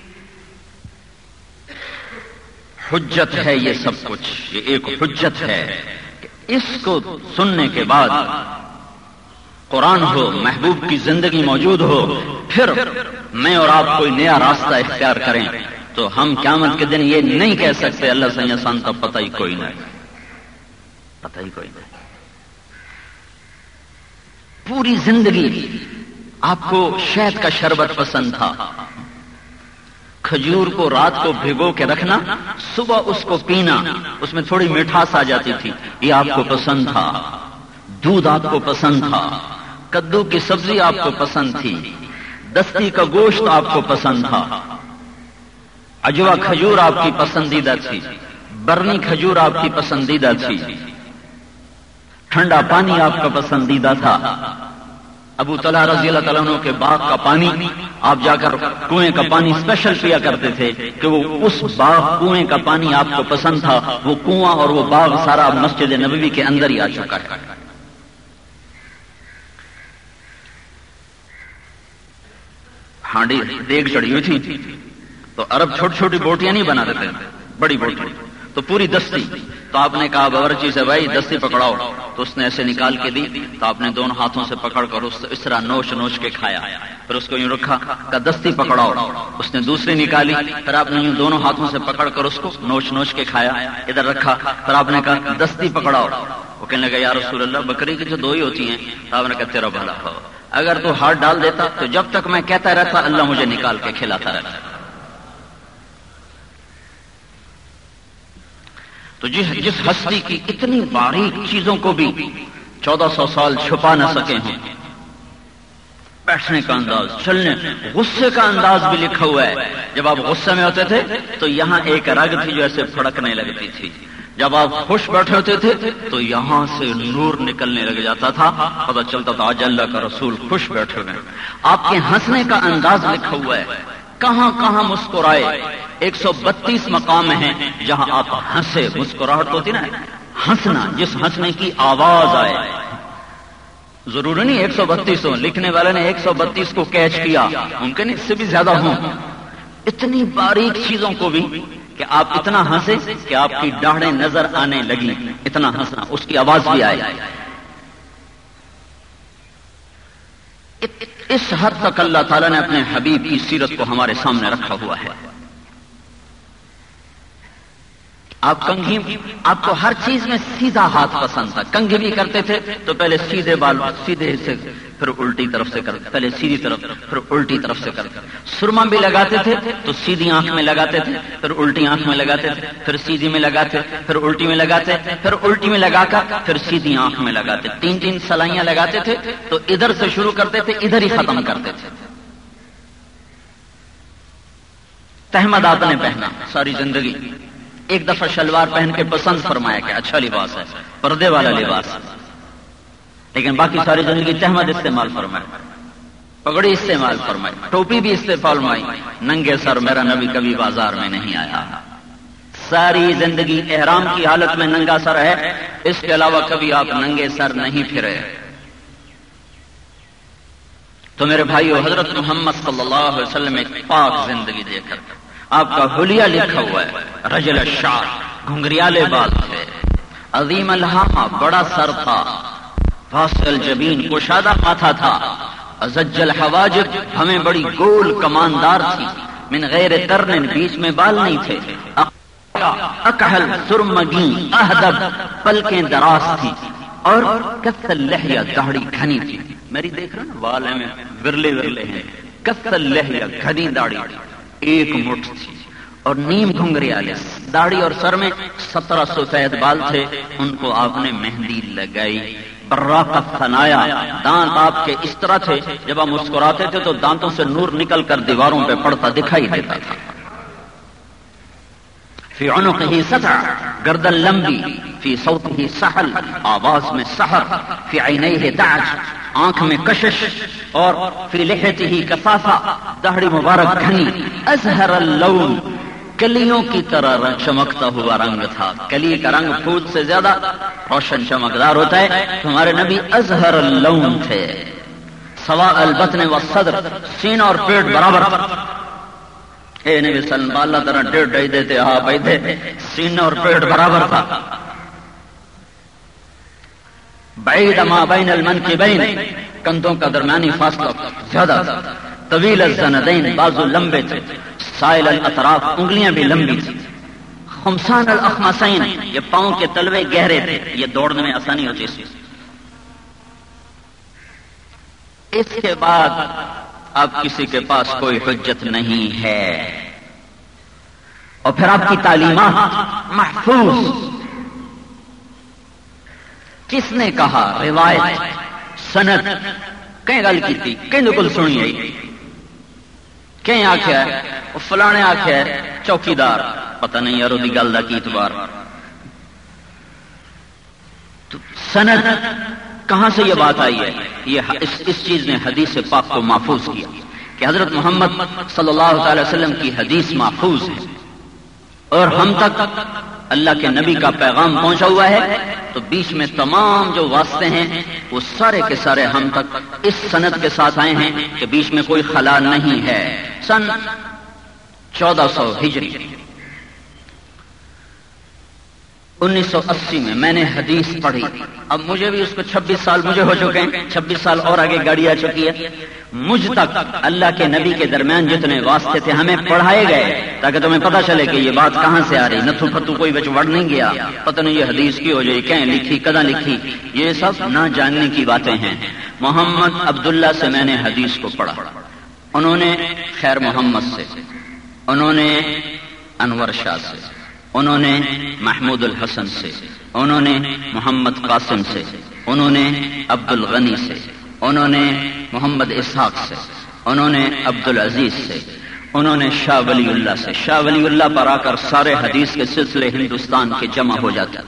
حجت ہے یہ سب کچھ, یہ ایک حجت ہے کہ اس کو سننے کے بعد قرآن ہو, محبوب کی زندگی موجود ہو, پھر میں اور آپ کوئی نیا راستہ اختیار کریں تو ہم قیامت کے دن یہ نہیں کہہ سکتے اللہ سے آسان تو پتہ ہی کوئی نہیں, پتہ ہی کوئی نہیں. پوری زندگی آپ کو شہد کا شربت پسند تھا, کھجور کو رات کو بھگو کے رکھنا, صبح اس کو پینا, اس میں تھوڑی مٹھاس آ جاتی تھی, یہ آپ کو پسند تھا. دودھ آپ کو پسند تھا, کدو کی سبزی آپ کو پسند تھی, دستی کا گوشت آپ کو پسند تھا, اجوا کھجور آپ کی پسندیدہ تھی, برنی کھجور آپ کی پسندیدہ تھی, ٹھنڈا پانی آپ کا پسندیدہ تھا. ابو طلحہ رضی اللہ تعالیٰ عنہ کے باغ کا پانی آپ جا کر کنویں کا پانی اسپیشل پیا کرتے تھے کہ وہ اس باغ کنویں کا پانی آپ کو پسند تھا. وہ کنواں اور وہ باغ سارا مسجد نبوی کے اندر ہی آ چکا ہے. ہانڈی دیگ چڑھی ہوئی تھی تو عرب چھوٹی چھوٹی بوٹیاں نہیں بنا دیتے, بڑی بوٹی تو پوری دستی. تو آپ نے کہا باورچی سے بھائی دستی پکڑاؤ, تو اس نے ایسے نکال کے دی, تو آپ نے دونوں ہاتھوں سے پکڑ کر اس طرح نوش نوش کے کھایا. پھر اس کو یوں رکھا, کہا دستی پکڑاؤ, اس نے دوسری نکالی, پھر آپ نے یوں دونوں ہاتھوں سے پکڑ کر اس کو نوش نوش کے کھایا, ادھر رکھا, پھر آپ نے کہا دستی پکڑاؤ. وہ کہنے لگا یا رسول اللہ بکری کی تو 2 ہی ہوتی ہیں. تو آپ نے کہا تیرا بھلا ہو, اگر تو ہاتھ ڈال دیتا تو جب تک میں کہتا رہتا اللہ مجھے نکال کے کھلاتا رہتا. تو جس ہستی کی اتنی باریک چیزوں کو بھی 1400 سال چھپا نہ سکے ہیں, بیٹھنے کا انداز, چلنے, غصے کا انداز بھی لکھا ہوا ہے. جب آپ غصے میں ہوتے تھے تو یہاں ایک رگ تھی جو ایسے پھڑکنے لگتی تھی, جب آپ خوش بیٹھے ہوتے تھے تو یہاں سے نور نکلنے لگ جاتا تھا, پتہ چلتا تھا آج اللہ کا رسول خوش بیٹھے ہوئے. آپ کے ہنسنے کا انداز لکھا ہوا ہے, کہاں کہاں مسکرائے. 132 مقام ہیں جہاں آپ ہنسے, مسکراہٹ ہوتی نا, ہنسنا, جس ہنسنے کی آواز آئے. ضروری نہیں 132 ہوں, لکھنے والے نے 132 کو کیچ کیا, ممکن اس سے بھی زیادہ ہوں. اتنی باریک چیزوں کو بھی کہ آپ اتنا ہنسے کہ آپ کی داڑھیں نظر آنے لگی, اتنا ہنسنا, اس کی آواز بھی آئے. اس حد تک اللہ تعالیٰ نے اپنے حبیب کی سیرت کو ہمارے سامنے رکھا ہوا ہے. آپ کنگھی, آپ کو ہر چیز میں سیدھا ہاتھ پسند تھا. کنگھی بھی کرتے تھے تو پہلے سیدھے بال سیدھے سے, پھر الٹی طرف سے کرتے, پہلے سیدھی طرف پھر الٹی طرف سے کرتے. سرما بھی لگاتے تھے تو سیدھی آنکھ میں لگاتے تھے, پھر الٹی آنکھ میں لگاتے تھے, پھر سیدھی میں لگاتے, پھر الٹی میں لگاتے, پھر الٹی میں لگا کر پھر سیدھی آنکھ میں لگاتے. 3 سلائیاں لگاتے تھے تو ادھر سے شروع کرتے تھے, ادھر ہی ختم کرتے تھے. تہمد آپ نے پہنا ساری زندگی. ایک دفعہ شلوار پہن کے پسند فرمایا کہ اچھا لباس ہے, پردے والا لباس, لیکن باقی ساری زندگی تہمد استعمال فرمایا, پگڑی استعمال فرمائی, ٹوپی بھی استعمال فرمائی. ننگے سر میرا نبی کبھی بازار میں نہیں آیا. ساری زندگی احرام کی حالت میں ننگا سر ہے, اس کے علاوہ کبھی آپ ننگے سر نہیں پھرے. تو میرے بھائیو, حضرت محمد صلی اللہ علیہ وسلم ایک پاک زندگی دے کر آپ کا حلیہ لکھا ہوا ہے. رجل الشعر, گھنگریالے بال تھے, عظیم الہامہ, بڑا سر تھا, واسع الجبین, کشادہ ماتھا تھا, ازج الحواجب, ہمیں بڑی گول کماندار تھی, من غیر قرن, بیچ میں بال نہیں تھے, اکحل سرمگی, اہدب, پلکیں دراز تھی, اور کث اللحیہ, داڑھی گھنی تھی. میری دیکھ رہے نا وال میں ورلے ورلے ہیں, کث اللحیہ, گھنی داڑھی, ایک مٹھ تھی, اور نیم گھنگری والے، داڑھی اور سر میں 17 سفید بال تھے، ان کو آپ نے مہندی لگائی، براق ثنایا، دانت آپ کے اس طرح تھے جب آپ مسکراتے تھے تو دانتوں سے نور نکل کر دیواروں پہ پڑتا دکھائی دیتا تھا۔ فی عنقہ سطع، گردن لمبی، فی صوتہ سحل، آواز میں سحر، فی عینیہ دعج، آنکھ میں کشش، اور فی لحیتہ کثافہ، داڑھی مبارک گھنی، ازہر اللون، کلیوں کی طرح چمکتا ہوا رنگ تھا۔ کلی کا رنگ پھول سے زیادہ روشن چمکدار ہوتا ہے، تمہارے نبی ازہر اللون تھے۔ سواء البطن والصدر، سینہ اور پیٹ برابر تھا۔ اے نبی صلی اللہ علیہ وسلم، اللہ ڈیڑھ ڈائی دیتے، ہاں بھائی دے، سینہ اور پیٹ برابر تھا۔ بعید ما بین المنکبین، کندھوں کا درمیانی فاصلہ زیادہ تھا۔ طویل الزندین، بازو لمبے تھے۔ سائل الاطراف، انگلیاں بھی لمبی تھی۔ خمسان الاخمصین، یہ پاؤں کے تلوے گہرے تھے، یہ دوڑنے میں آسانی ہوتی ہے۔ اس کے بعد اب کسی کے پاس کوئی حجت نہیں ہے، اور پھر آپ کی تعلیمات محفوظ۔ کس نے کہا؟ روایت، سند، کہیں گل کی تھی، کہیں کل سنی آئی، کہیں آخیا فلانے آخیا چوکیدار، پتہ نہیں یار دی گل دا کی اعتبار۔ تو سند کہاں سے یہ بات آئی ہے؟ یہ اس چیز نے حدیث پاک کو محفوظ کیا کہ حضرت محمد صلی اللہ تعالی وسلم کی حدیث محفوظ ہے، اور ہم تک اللہ کے نبی کا پیغام پہنچا ہوا ہے، تو بیچ میں تمام جو واسطے ہیں وہ سارے کے سارے ہم تک اس سند کے ساتھ آئے ہیں کہ بیچ میں کوئی خلا نہیں ہے۔ سن 1400 ہجری 1980 میں نے حدیث پڑھی۔ اب مجھے بھی اس کو 26 سال مجھے ہو چکے ہیں، 26 سال اور آگے گاڑی آ چکی ہے۔ مجھ تک اللہ کے نبی کے درمیان جتنے واسطے تھے ہمیں پڑھائے گئے تاکہ تمہیں پتہ چلے کہ یہ بات کہاں سے آ رہی، نتھو پتو کوئی بچ وڑ نہیں گیا، پتہ نہیں یہ حدیث کی ہو جائے، کہیں لکھی، کداں لکھی، یہ سب نہ جاننے کی باتیں ہیں۔ محمد عبداللہ سے میں نے حدیث کو پڑھا، انہوں نے خیر محمد سے، انہوں نے انور شاہ سے، انہوں نے محمود الحسن سے، انہوں نے محمد قاسم سے، انہوں نے عبد الغنی سے، انہوں نے محمد اسحاق سے، انہوں نے عبد العزیز سے، انہوں نے شاہ ولی اللہ سے۔ شاہ ولی اللہ پر آ کر سارے حدیث کے سلسلے ہندوستان کے جمع ہو جاتے،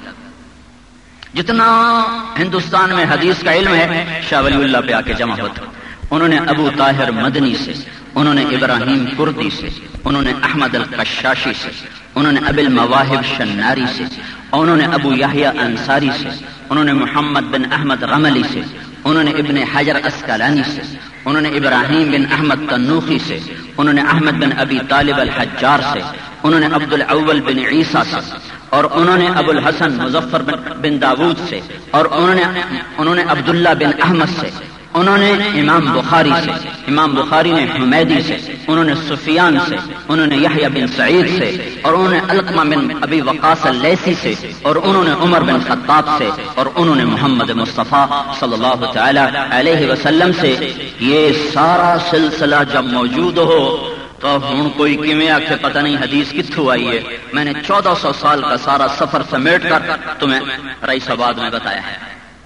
جتنا ہندوستان میں حدیث کا علم ہے شاہ ولی اللہ پہ آ کے جمع ہوتا۔ انہوں نے ابو طاہر مدنی سے، انہوں نے ابراہیم کردی سے، انہوں نے احمد القشاشی سے، انہوں نے ابی المواہب شناری سے، انہوں نے ابو یحییٰ انصاری سے، انہوں نے محمد بن احمد رملی سے، انہوں نے ابن حجر اسقلانی سے، انہوں نے ابراہیم بن احمد تنوخی سے، انہوں نے احمد بن ابی طالب الحجار سے، انہوں نے عبد الاول بن عیسیٰ سے، اور انہوں نے ابو الحسن مظفر بن داود سے، اور انہوں نے عبداللہ بن احمد سے، انہوں نے امام بخاری سے، امام بخاری نے حمیدی سے، انہوں نے سفیان سے، انہوں نے یحییٰ بن سعید سے، اور انہوں نے علقمہ بن ابی وقاص اللیثی سے، اور انہوں نے عمر بن خطاب سے، اور انہوں نے محمد مصطفیٰ صلی اللہ تعالی علیہ وسلم سے۔ یہ سارا سلسلہ جب موجود ہو تو ہوں کوئی کیویں آکھے پتہ نہیں حدیث کتھوں آئی ہے۔ میں نے 1400 سال کا سارا سفر سمیٹ کر تمہیں رئیس آباد میں بتایا ہے،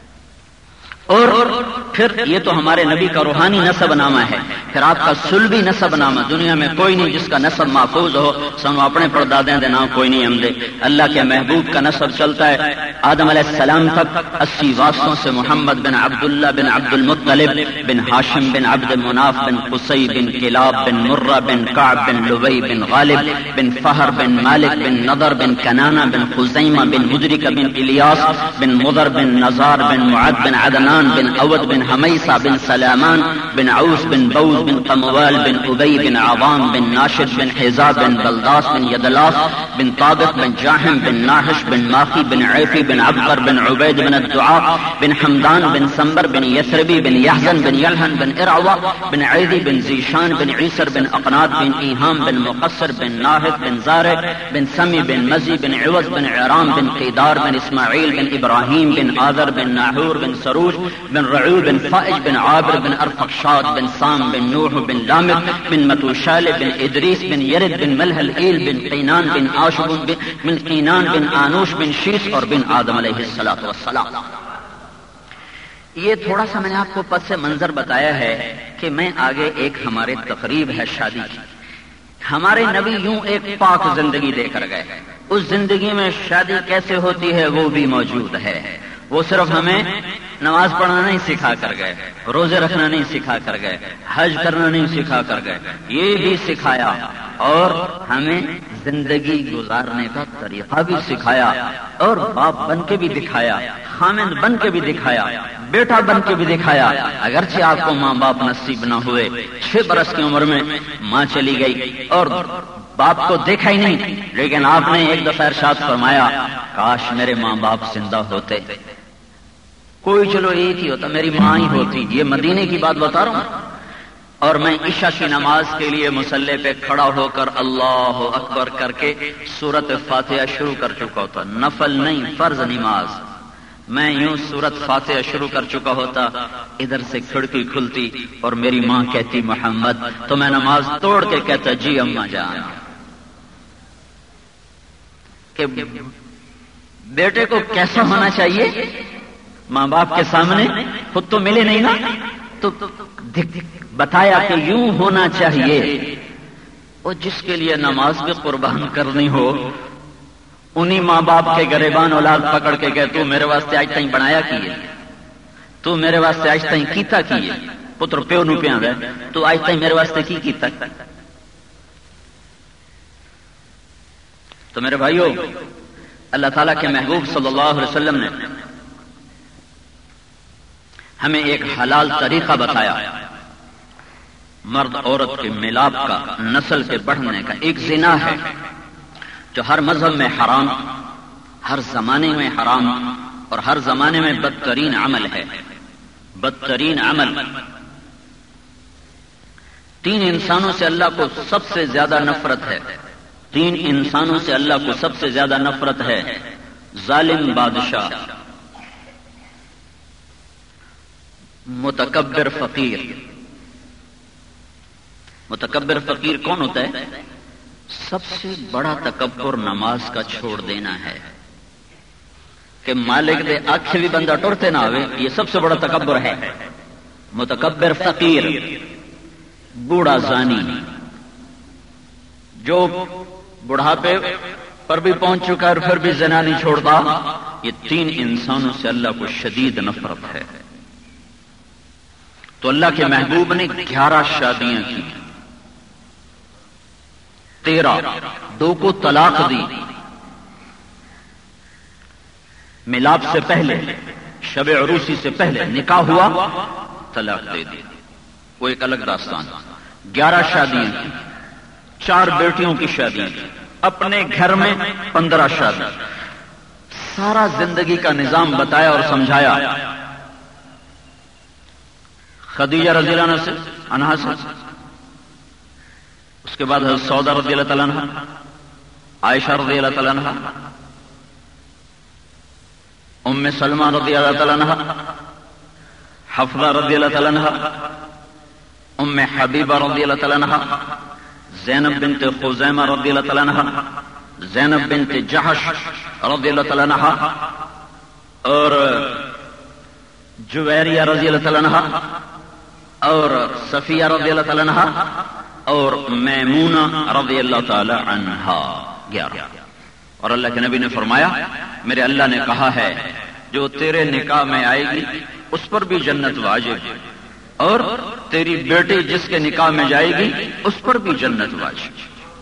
اور پھر یہ تو ہمارے نبی کا روحانی نسب نامہ ہے، پھر آپ کا سلبی نسب نامہ، دنیا میں کوئی نہیں جس کا نسب محفوظ ہو، سنو اپنے پردادیں دے نام کوئی نہیں ہم دے، اللہ کے محبوب کا نسب چلتا ہے آدم علیہ السلام تک 80 واسطوں سے، محمد بن عبداللہ بن عبد المطلب بن ہاشم بن عبد مناف بن قصی بن کلاب بن مرہ بن کعب بن لبی بن غالب بن فہر بن مالک بن نضر بن کنانہ بن خزیمہ بن مدرک بن الیاس بن مضر بن نزار بن معد بن عدنان بن اود بن حمیصہ بن سلامان بن عوس بن بوز بن قموال بن ابی بن عوام بن ناشد بن حزاب بن بلداس بن یدلاس بن طابق بن جاہم بن ناحش بن ماخی بن عیفی بن عبقر بن عبید بن الدعاء بن حمدان بن سنبر بن یثربی بن یحزن بن یلحن بن ارعوہ بن عیدی بن زیشان بن عیسر بن اقناد بن ایہام بن مقصر بن ناہد بن زارع بن سمی بن مزی بن عوض بن عرام بن قیدار بن اسماعیل بن ابراہیم بن آذر بن ناحور بن سروج بن رعو بن فائج بن عابر بن ارفقشاد بن سام بن نوح بن لامد بن متوشال بن ادریس بن یرد بن ملحل ایل بن قینان بن آشب بن قینان بن آنوش بن شیس اور بن آدم علیہ السلام. یہ تھوڑا سا میں نے آپ کو پس منظر بتایا ہے کہ میں آگے ایک ہمارے تقریب ہے شادی کی. ہمارے نبی یوں ایک پاک زندگی دے کر گئے. اس زندگی میں شادی کیسے ہوتی ہے وہ بھی موجود ہے. وہ صرف ہمیں نماز پڑھنا نہیں سکھا کر گئے, روزے رکھنا نہیں سکھا کر گئے, حج کرنا نہیں سکھا کر گئے, یہ بھی سکھایا اور ہمیں زندگی گزارنے کا طریقہ بھی سکھایا اور باپ بن کے بھی دکھایا, خامند بن کے بھی دکھایا, بیٹا بن کے بھی دکھایا. اگرچہ آپ کو ماں باپ نصیب نہ ہوئے, 6 برس کی عمر میں ماں چلی گئی اور باپ کو دیکھا ہی نہیں, لیکن آپ نے ایک دفعہ ارشاد فرمایا کاش میرے ماں باپ زندہ ہوتے. کوئی چلو ایک ہی ہوتا, میری ماں ہی ہوتی. یہ مدینے کی بات بتا رہا ہوں. اور میں عشاء کی نماز کے لیے مصلی پہ کھڑا ہو کر اللہ اکبر کر کے سورت فاتحہ شروع کر چکا ہوتا. نفل نہیں, فرض نماز. میں یوں سورت فاتحہ شروع کر چکا ہوتا, ادھر سے کھڑکی کھلتی اور میری ماں کہتی محمد, تو میں نماز توڑ کے کہتا جی اماں جان. کہ بیٹے کو کیسا ہونا چاہیے ماں باپ کے سامنے, خود تو ملے نہیں نا, تو بتایا کہ یوں ہونا چاہیے. اور جس کے لیے نماز بھی قربان کرنی ہو, انہی ماں باپ کے گریبان اولاد پکڑ کے کہ تو میرے واسطے آج تائیں بنایا کیے, تو میرے واسطے آج تائیں کیتا کیے, پتر پیو نو پیاں گئے, تو آج تائیں میرے واسطے کی کیتا. تو میرے بھائیو, اللہ تعالیٰ کے محبوب صلی اللہ علیہ وسلم نے ہمیں ایک حلال طریقہ بتایا مرد عورت کے ملاپ کا, نسل کے بڑھنے کا. ایک زنا ہے جو ہر مذہب میں حرام, ہر زمانے میں حرام اور ہر زمانے میں بدترین عمل ہے. بدترین عمل. 3 انسانوں سے اللہ کو سب سے زیادہ نفرت ہے. 3 انسانوں سے اللہ کو سب سے زیادہ نفرت ہے. ظالم بادشاہ, متکبر فقیر. متکبر فقیر کون ہوتا ہے؟ سب سے بڑا تکبر نماز کا چھوڑ دینا ہے کہ مالک دے آنکھیں بھی بندہ ٹرتے نہ ہوئے, یہ سب سے بڑا تکبر ہے. متکبر فقیر. بوڑھا زانی جو بڑھاپے پر بھی پہنچ چکا ہے اور پھر بھی زنا نہیں چھوڑتا, یہ 3 انسانوں سے اللہ کو شدید نفرت ہے. تو اللہ کے محبوب نے 11 شادیاں کی, 13, 2 کو طلاق دی. ملاپ سے پہلے, شب عروسی سے پہلے نکاح ہوا, طلاق دے دی. وہ ایک الگ داستان. 11 شادیاں کی, 4 بیٹیوں کی شادیاں کی, اپنے گھر میں 15 شادی. سارا زندگی کا نظام بتایا اور سمجھایا. خدیجہ رضی اللہ عنہا سے, اس کے بعد حضرت سودا رضی اللہ تعالیٰ عنہ, عائشہ رضی اللہ تعالیٰ عنہ, ام سلمہ رضی اللہ تعالیٰ عنہ, حفصہ رضی اللہ تعالیٰ عنہ, ام حبیبہ رضی اللہ تعالیٰ عنہ, زینب بنت خزیمہ رضی اللہ تعالیٰ عنہ, زینب بنت جحش رضی اللہ تعالیٰ عنہ, اور جویریہ رضی اللہ تعالیٰ عنہ, اور صفیہ رضی اللہ تعالیٰ عنہ, اور میمونہ رضی اللہ تعالی عنہا. 11. اور اللہ کے نبی نے فرمایا میرے اللہ نے کہا ہے جو تیرے نکاح میں آئے گی اس پر بھی جنت واجب, اور تیری بیٹی جس کے نکاح میں جائے گی اس پر بھی جنت واجب.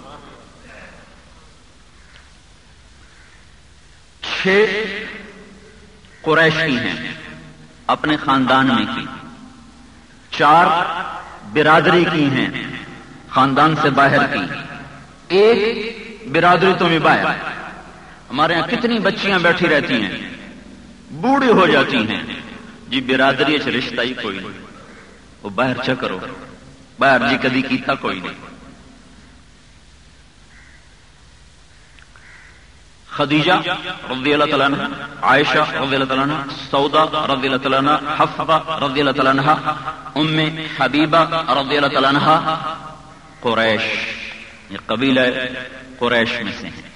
6 قریش کی ہیں, اپنے خاندان میں کی. 4 برادری کی ہیں, خاندان سے باہر کی. 1 برادری تو میں باہر. ہمارے یہاں کتنی بچیاں بیٹھی رہتی ہیں, بوڑھی ہو جاتی ہیں, جی برادری سے رشتہ ہی کوئی نہیں, وہ باہر چکرو, باہر جی کدی کیتا کوئی نہیں. خدیجہ رضی اللہ تعالیٰ عنہ, عائشہ رضی اللہ تعالیٰ عنہ, سودا رضی اللہ تعالیٰ عنہ, حفصہ رضی اللہ تعالیٰ عنہ, ام حبیبہ رضی اللہ تعالیٰ عنہا قریش، یہ قبیلہ قریش میں سے ہیں،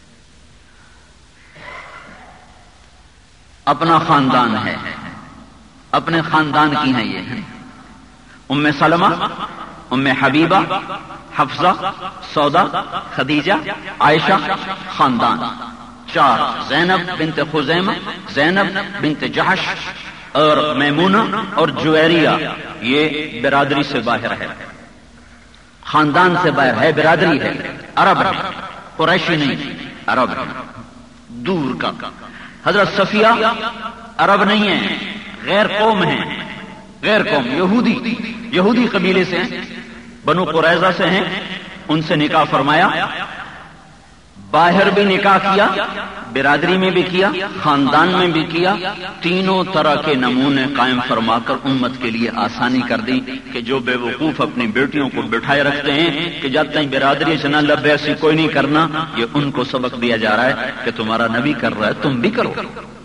اپنا خاندان ہے، اپنے خاندان کی ہیں یہ، ام سلمہ، ام حبیبہ، حفصہ، سودا، خدیجہ، عائشہ، خاندان 4، زینب بنت خزیمہ، زینب بنت جحش اور میمونہ اور جویریہ، یہ برادری سے باہر ہے، خاندان سے باہر ہے، برادری ہے، عرب ہے، قریشی نہیں، عرب ہے، دور کا۔ حضرت صفیہ عرب نہیں ہے، غیر قوم ہیں، غیر قوم، یہودی قبیلے سے ہیں، بنو قریظہ سے ہیں، ان سے نکاح فرمایا، باہر بھی نکاح کیا، برادری میں بھی کیا، خاندان میں بھی کیا، تینوں طرح کے نمونے قائم فرما کر امت کے لیے آسانی کر دی کہ جو بے وقوف اپنی بیٹیوں کو بٹھائے رکھتے ہیں کہ جب تک برادری سے نہ لب ایسی کوئی نہیں کرنا، یہ ان کو سبق دیا جا رہا ہے کہ تمہارا نبی کر رہا ہے تم بھی کرو۔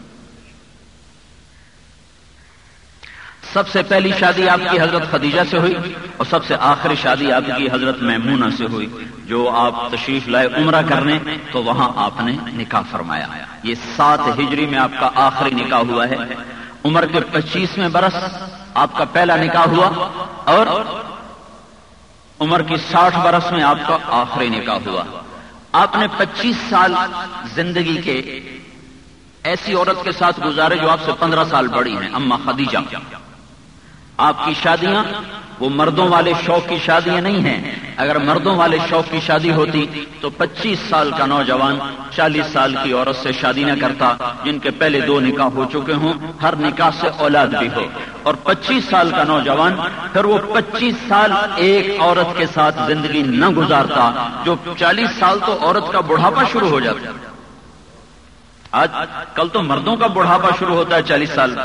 سب سے پہلی شادی آپ کی حضرت خدیجہ سے ہوئی اور سب سے آخری شادی آپ کی حضرت میمونہ سے ہوئی، جو آپ تشریف لائے عمرہ کرنے تو وہاں آپ نے نکاح فرمایا۔ یہ 7 ہجری میں آپ کا آخری نکاح ہوا ہے، عمر کے 25ویں برس آپ کا پہلا نکاح ہوا اور عمر کی 60 برس میں آپ کا آخری نکاح ہوا۔ آپ نے 25 سال زندگی کے ایسی عورت کے ساتھ گزارے جو آپ سے 15 سال بڑی ہیں، اما خدیجہ۔ آپ کی شادیاں وہ مردوں والے شوق کی شادیاں نہیں ہیں، اگر مردوں والے شوق کی شادی ہوتی تو 25 سال کا نوجوان 40 سال کی عورت سے شادی نہ کرتا، جن کے پہلے 2 نکاح ہو چکے ہوں، ہر نکاح سے اولاد بھی ہو، اور 25 سال کا نوجوان پھر وہ 25 سال ایک عورت کے ساتھ زندگی نہ گزارتا، جو 40 سال تو عورت کا بڑھاپا شروع ہو جاتا۔ آج کل تو مردوں کا بڑھاپا شروع ہوتا ہے 40 سال،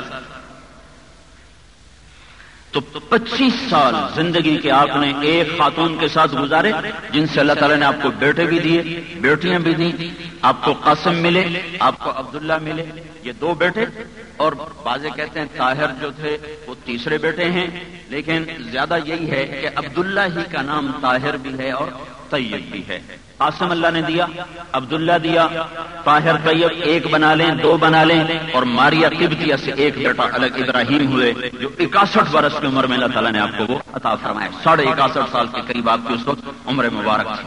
تو 25 سال زندگی کے آپ نے ایک خاتون کے ساتھ گزارے، جن سے اللہ تعالیٰ نے آپ کو بیٹے بھی دیے، بیٹیاں بھی دیں، آپ کو قاسم ملے، آپ کو عبداللہ ملے، یہ 2 بیٹے، اور بعض کہتے ہیں طاہر جو تھے وہ تیسرے بیٹے ہیں، لیکن زیادہ یہی ہے کہ عبداللہ ہی کا نام طاہر بھی ہے اور طیب بھی ہے۔ قاسم اللہ نے دیا، عبداللہ دیا، طاہر طیب 1 بنا لیں، 2 بنا لیں، اور ماریہ قبطیہ سے 1 بیٹا الگ ابراہیم ہوئے، جو 61 برس کی عمر میں اللہ تعالیٰ نے آپ کو وہ عطا فرمایا۔ 61.5 سال کے قریب آپ کی اس وقت عمر مبارک تھی۔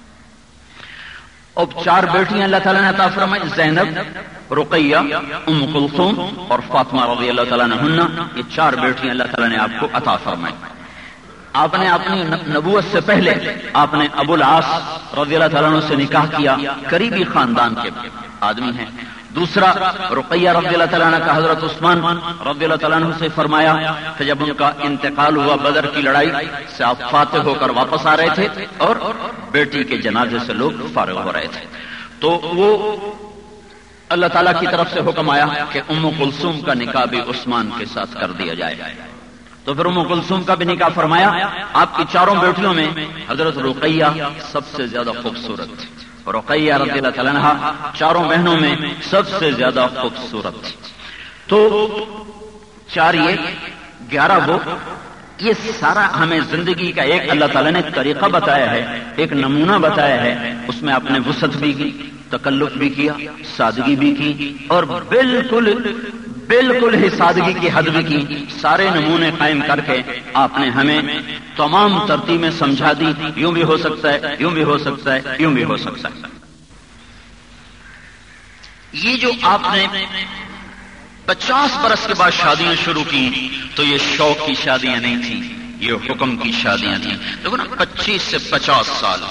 اب 4 بیٹیاں اللہ تعالیٰ نے عطا فرمائی، زینب، رقیہ، ام کلثوم اور فاطمہ رضی اللہ تعالیٰ عنہن، یہ 4 بیٹیاں اللہ تعالیٰ نے آپ کو عطا فرمائی۔ آپ نے اپنی نبوت سے پہلے آپ نے ابو العاص رضی اللہ تعالیٰ عنہ سے نکاح کیا، قریبی خاندان کے آدمی ہیں۔ دوسرا رقیہ رضی اللہ تعالیٰ عنہ کا حضرت عثمان رضی اللہ تعالیٰ عنہ سے فرمایا کہ جب ان کا انتقال ہوا بدر کی لڑائی سے آپ فاتح ہو کر واپس آ رہے تھے اور بیٹی کے جنازے سے لوگ فارغ ہو رہے تھے، تو وہ اللہ تعالیٰ کی طرف سے حکم آیا کہ ام کلثوم کا نکاح بھی عثمان کے ساتھ کر دیا جائے، تو پھر ام کلثوم کا بھی نکاح فرمایا۔ آپ کی 4 بیٹیوں میں حضرت رقیہ سب سے زیادہ خوبصورت تھی، رقیہ رضی اللہ تعالیٰ عنہا 4 بہنوں میں سب سے زیادہ خوبصورت تھی۔ تو 4 یہ 11 وہ، یہ سارا ہمیں زندگی کا ایک اللہ تعالیٰ نے طریقہ بتایا ہے، ایک نمونہ بتایا ہے، اس میں آپ نے وسعت بھی کی، تکلف بھی کیا، سادگی بھی کی، اور بالکل ہی سادگی کی حد بھی کی، سارے نمونے قائم کر کے آپ نے ہمیں تمام ترتیبیں سمجھا دی، یوں بھی ہو سکتا ہے، یوں بھی ہو سکتا ہے، یوں بھی ہو سکتا ہے۔ یہ جو آپ نے 50 برس کے بعد شادیاں شروع کی تو یہ شوق کی شادیاں نہیں تھیں، یہ حکم کی شادیاں تھیں۔ دیکھو نا، 25 سے 50 سال،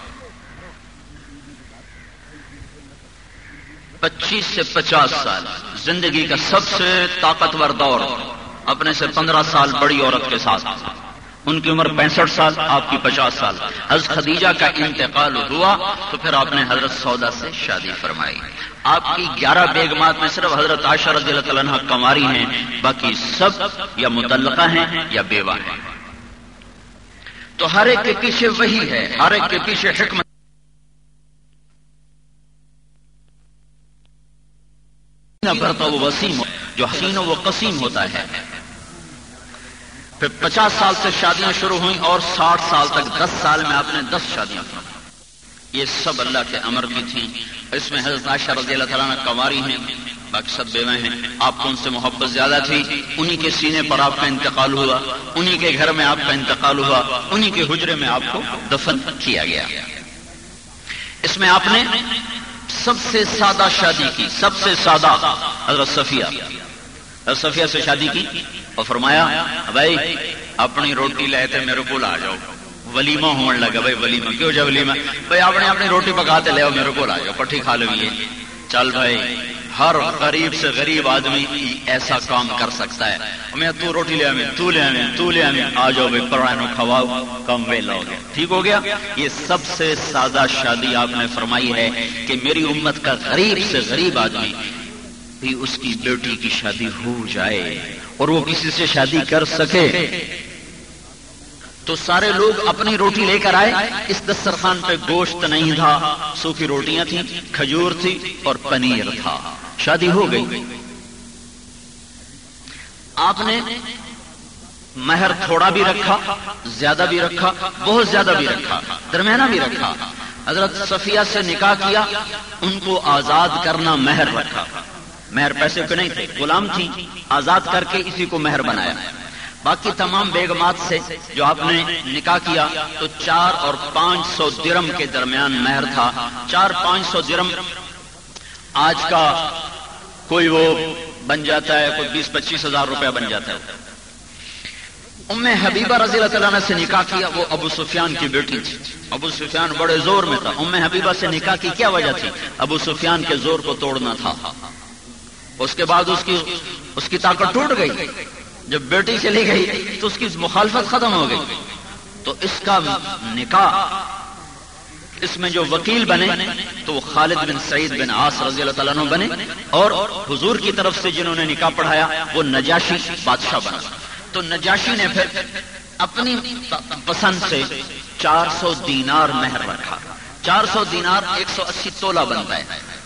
25 سے 50 سال زندگی کا سب سے طاقتور دور، اپنے سے 15 سال بڑی عورت کے ساتھ، ان کی عمر 65 سال، آپ کی 50 سال۔ حضرت خدیجہ کا انتقال ہوا تو پھر آپ نے حضرت سودا سے شادی فرمائی۔ آپ کی 11 بیگمات میں صرف حضرت عائشہ رضی اللہ تعالیٰ عنہا کنواری ہیں، باقی سب یا مطلقہ ہیں یا بیوہ ہیں۔ تو ہر ایک کے پیچھے وہی ہے، ہر ایک کے پیچھے حکمت۔ برتا وہ وسیم جو حسین و قسیم ہوتا ہے، پھر 50 سال سے شادیاں شروع ہوئیں اور 60 سال تک 10 سال میں آپ نے 10 شادیاں کی. یہ سب اللہ کے امر کی تھیں. اس میں حضرت عائشہ رضی اللہ تعالیٰ عنہ کنواری ہیں، باقی سب بیوے ہیں. آپ کو ان سے محبت زیادہ تھی. انہی کے سینے پر آپ کا انتقال ہوا، انہی کے گھر میں آپ کا انتقال ہوا، انہی کے حجرے میں آپ کو دفن کیا گیا. اس میں آپ نے سب سے سادہ شادی کی، سب سے سادہ حضرت صفیہ سے شادی کی اور فرمایا بھائی اپنی روٹی لے تے میرے کو آ جاؤ. ولیمہ ہونے لگا. بھائی ولیمہ کیوں جا ولیمہ؟ بھائی اپنی روٹی پکاتے لے آؤ میرے کو آ جاؤ، پٹھی کھا لو. یہ چل بھائی ہر غریب سے غریب آدمی ایسا کام کر سکتا ہے. میں تو روٹی لے آئیں، تو لے آئیں، آ جاؤ بھائی پرانو کھواؤ، کم ویلا ہو گیا. ٹھیک ہو گیا. یہ سب سے سادہ شادی آپ نے فرمائی ہے کہ میری امت کا غریب سے غریب آدمی بھی اس کی بیٹی کی شادی ہو جائے اور وہ کسی سے شادی کر سکے. تو سارے لوگ اپنی روٹی لے کر آئے. اس دسترخوان پہ گوشت نہیں تھا، سوکھی روٹیاں تھیں، کھجور تھی اور پنیر تھا. شادی ہو گئی. آپ نے مہر تھوڑا بھی رکھا، زیادہ بھی رکھا، بہت زیادہ بھی رکھا، درمیانہ بھی رکھا. حضرت صفیہ سے نکاح کیا، ان کو آزاد کرنا مہر رکھا. مہر پیسے کے نہیں تھے، غلام تھی، آزاد کر کے اسی کو مہر بنایا. باقی تمام بیگمات سے جو آپ نے نکاح کیا تو 4 اور 500 درم کے درمیان مہر تھا. 400-500 درم آج کا کوئی وہ بن جاتا ہے، کوئی 20-25 ہزار روپیہ بن جاتا ہے. ام حبیبہ رضی اللہ تعالیٰ عنہ سے نکاح کیا، وہ ابو سفیان کی بیٹی تھی. ابو سفیان بڑے زور میں تھا. ام حبیبہ سے نکاح کی کیا وجہ تھی؟ ابو سفیان کے زور کو توڑنا تھا. اس کے بعد اس کی طاقت ٹوٹ گئی. جب بیٹی چلی گئی تو اس کی مخالفت ختم ہو گئی. تو اس کا نکاح، اس میں جو وکیل بنے تو وہ خالد بن سعید بن عاص رضی اللہ تعالیٰ عنہ بنے، اور حضور کی طرف سے جنہوں نے نکاح پڑھایا وہ نجاشی بادشاہ بنا. تو نجاشی نے پھر اپنی پسند سے 400 دینار مہر رکھا. 400 دینار 180 تولہ بنتا ہے.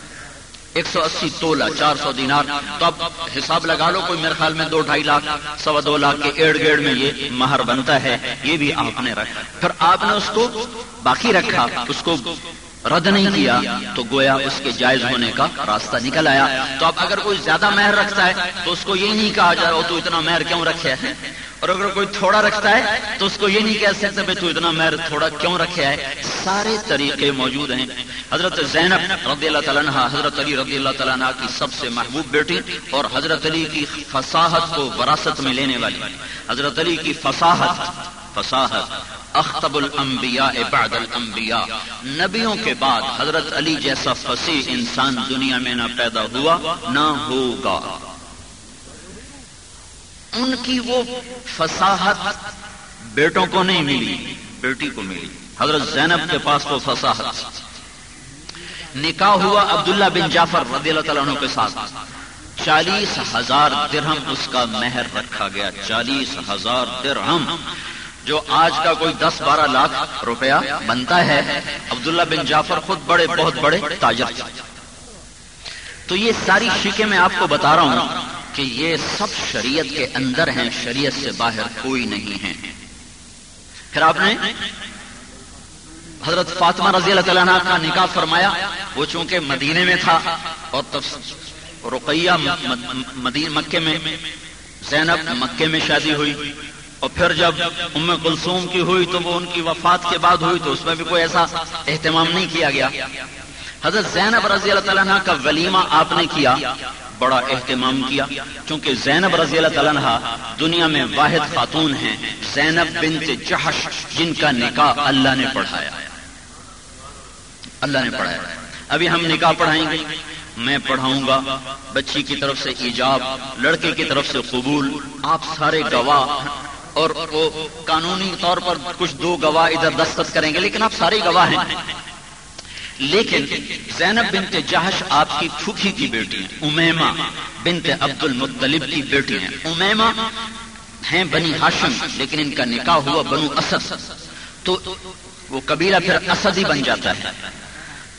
180 تولہ 400 دینار. تو اب حساب لگا لو، کوئی میرے خیال میں 2-2.5 لاکھ 2.25 لاکھ کے ارد گرد میں یہ مہر بنتا ہے. یہ بھی آپ نے رکھا. پھر آپ نے اس کو باقی رکھا، اس کو رد نہیں کیا، تو گویا اس کے جائز ہونے کا راستہ نکل آیا. تو اب اگر کوئی زیادہ مہر رکھتا ہے تو اس کو یہ نہیں کہا جائے تو اتنا مہر کیوں رکھے ہے، اور اگر کوئی تھوڑا رکھتا ہے تو اس کو یہ نہیں کہہ سکتے بھائی تو اتنا مہر تھوڑا کیوں رکھے ہے. سارے طریقے موجود ہیں. حضرت زینب رضی اللہ تعالیٰ عنہ حضرت علی رضی اللہ تعالیٰ عنہ کی سب سے محبوب بیٹی اور حضرت علی کی فصاحت کو وراثت میں لینے والی. حضرت علی کی فصاحت اخطب الانبیاء بعد الانبیاء، نبیوں کے بعد حضرت علی جیسا فصیح انسان دنیا میں نہ پیدا ہوا نہ ہوگا. ان کی وہ فصاحت بیٹوں کو نہیں ملی، بیٹی کو ملی. حضرت زینب کے پاس وہ فصاحت. نکاح ہوا عبداللہ بن جعفر رضی اللہ تعالیٰ عنہ کے ساتھ. 40,000 درہم اس کا مہر رکھا گیا. 40,000 درہم جو آج کا کوئی 10-12 لاکھ روپیہ بنتا ہے. عبداللہ بن جعفر خود بہت بڑے تاجر تھے. تو یہ ساری شیکیں میں آپ کو بتا رہا ہوں کہ یہ سب شریعت کے اندر ہیں، شریعت سے باہر کوئی نہیں ہے. پھر آپ نے حضرت فاطمہ رضی اللہ تعالیٰ عنہ کا نکاح فرمایا. وہ چونکہ مدینے میں تھا اور رقیہ مکے میں، زینب مکے میں شادی ہوئی. اور پھر جب ام کلثوم کی ہوئی تو وہ ان کی وفات کے بعد ہوئی، تو اس میں بھی کوئی ایسا اہتمام نہیں کیا گیا. حضرت زینب رضی اللہ تعالیٰ عنہ کا ولیمہ آپ نے کیا، بڑا اہتمام کیا، کیونکہ زینب رضی اللہ تعالیٰ عنہ دنیا میں واحد خاتون ہیں، زینب بنت جحش، جن کا نکاح اللہ نے پڑھایا. اللہ نے پڑھایا. ابھی ہم نکاح پڑھائیں گے، میں پڑھاؤں گا، بچی کی طرف سے ایجاب، لڑکے کی طرف سے قبول، آپ سارے گواہ، اور وہ قانونی طور پر کچھ 2 گواہ ادھر دستخط کریں گے، لیکن آپ سارے گواہ ہیں. لیکن زینب بنت جحش آپ کی پھوپھی کی بیٹی ہیں، امیمہ بنت عبد المطلب کی بیٹی ہیں. امیمہ ہیں بنی ہاشم، لیکن ان کا نکاح ہوا بنو اسد، تو وہ قبیلہ پھر اسد ہی بن جاتا ہے.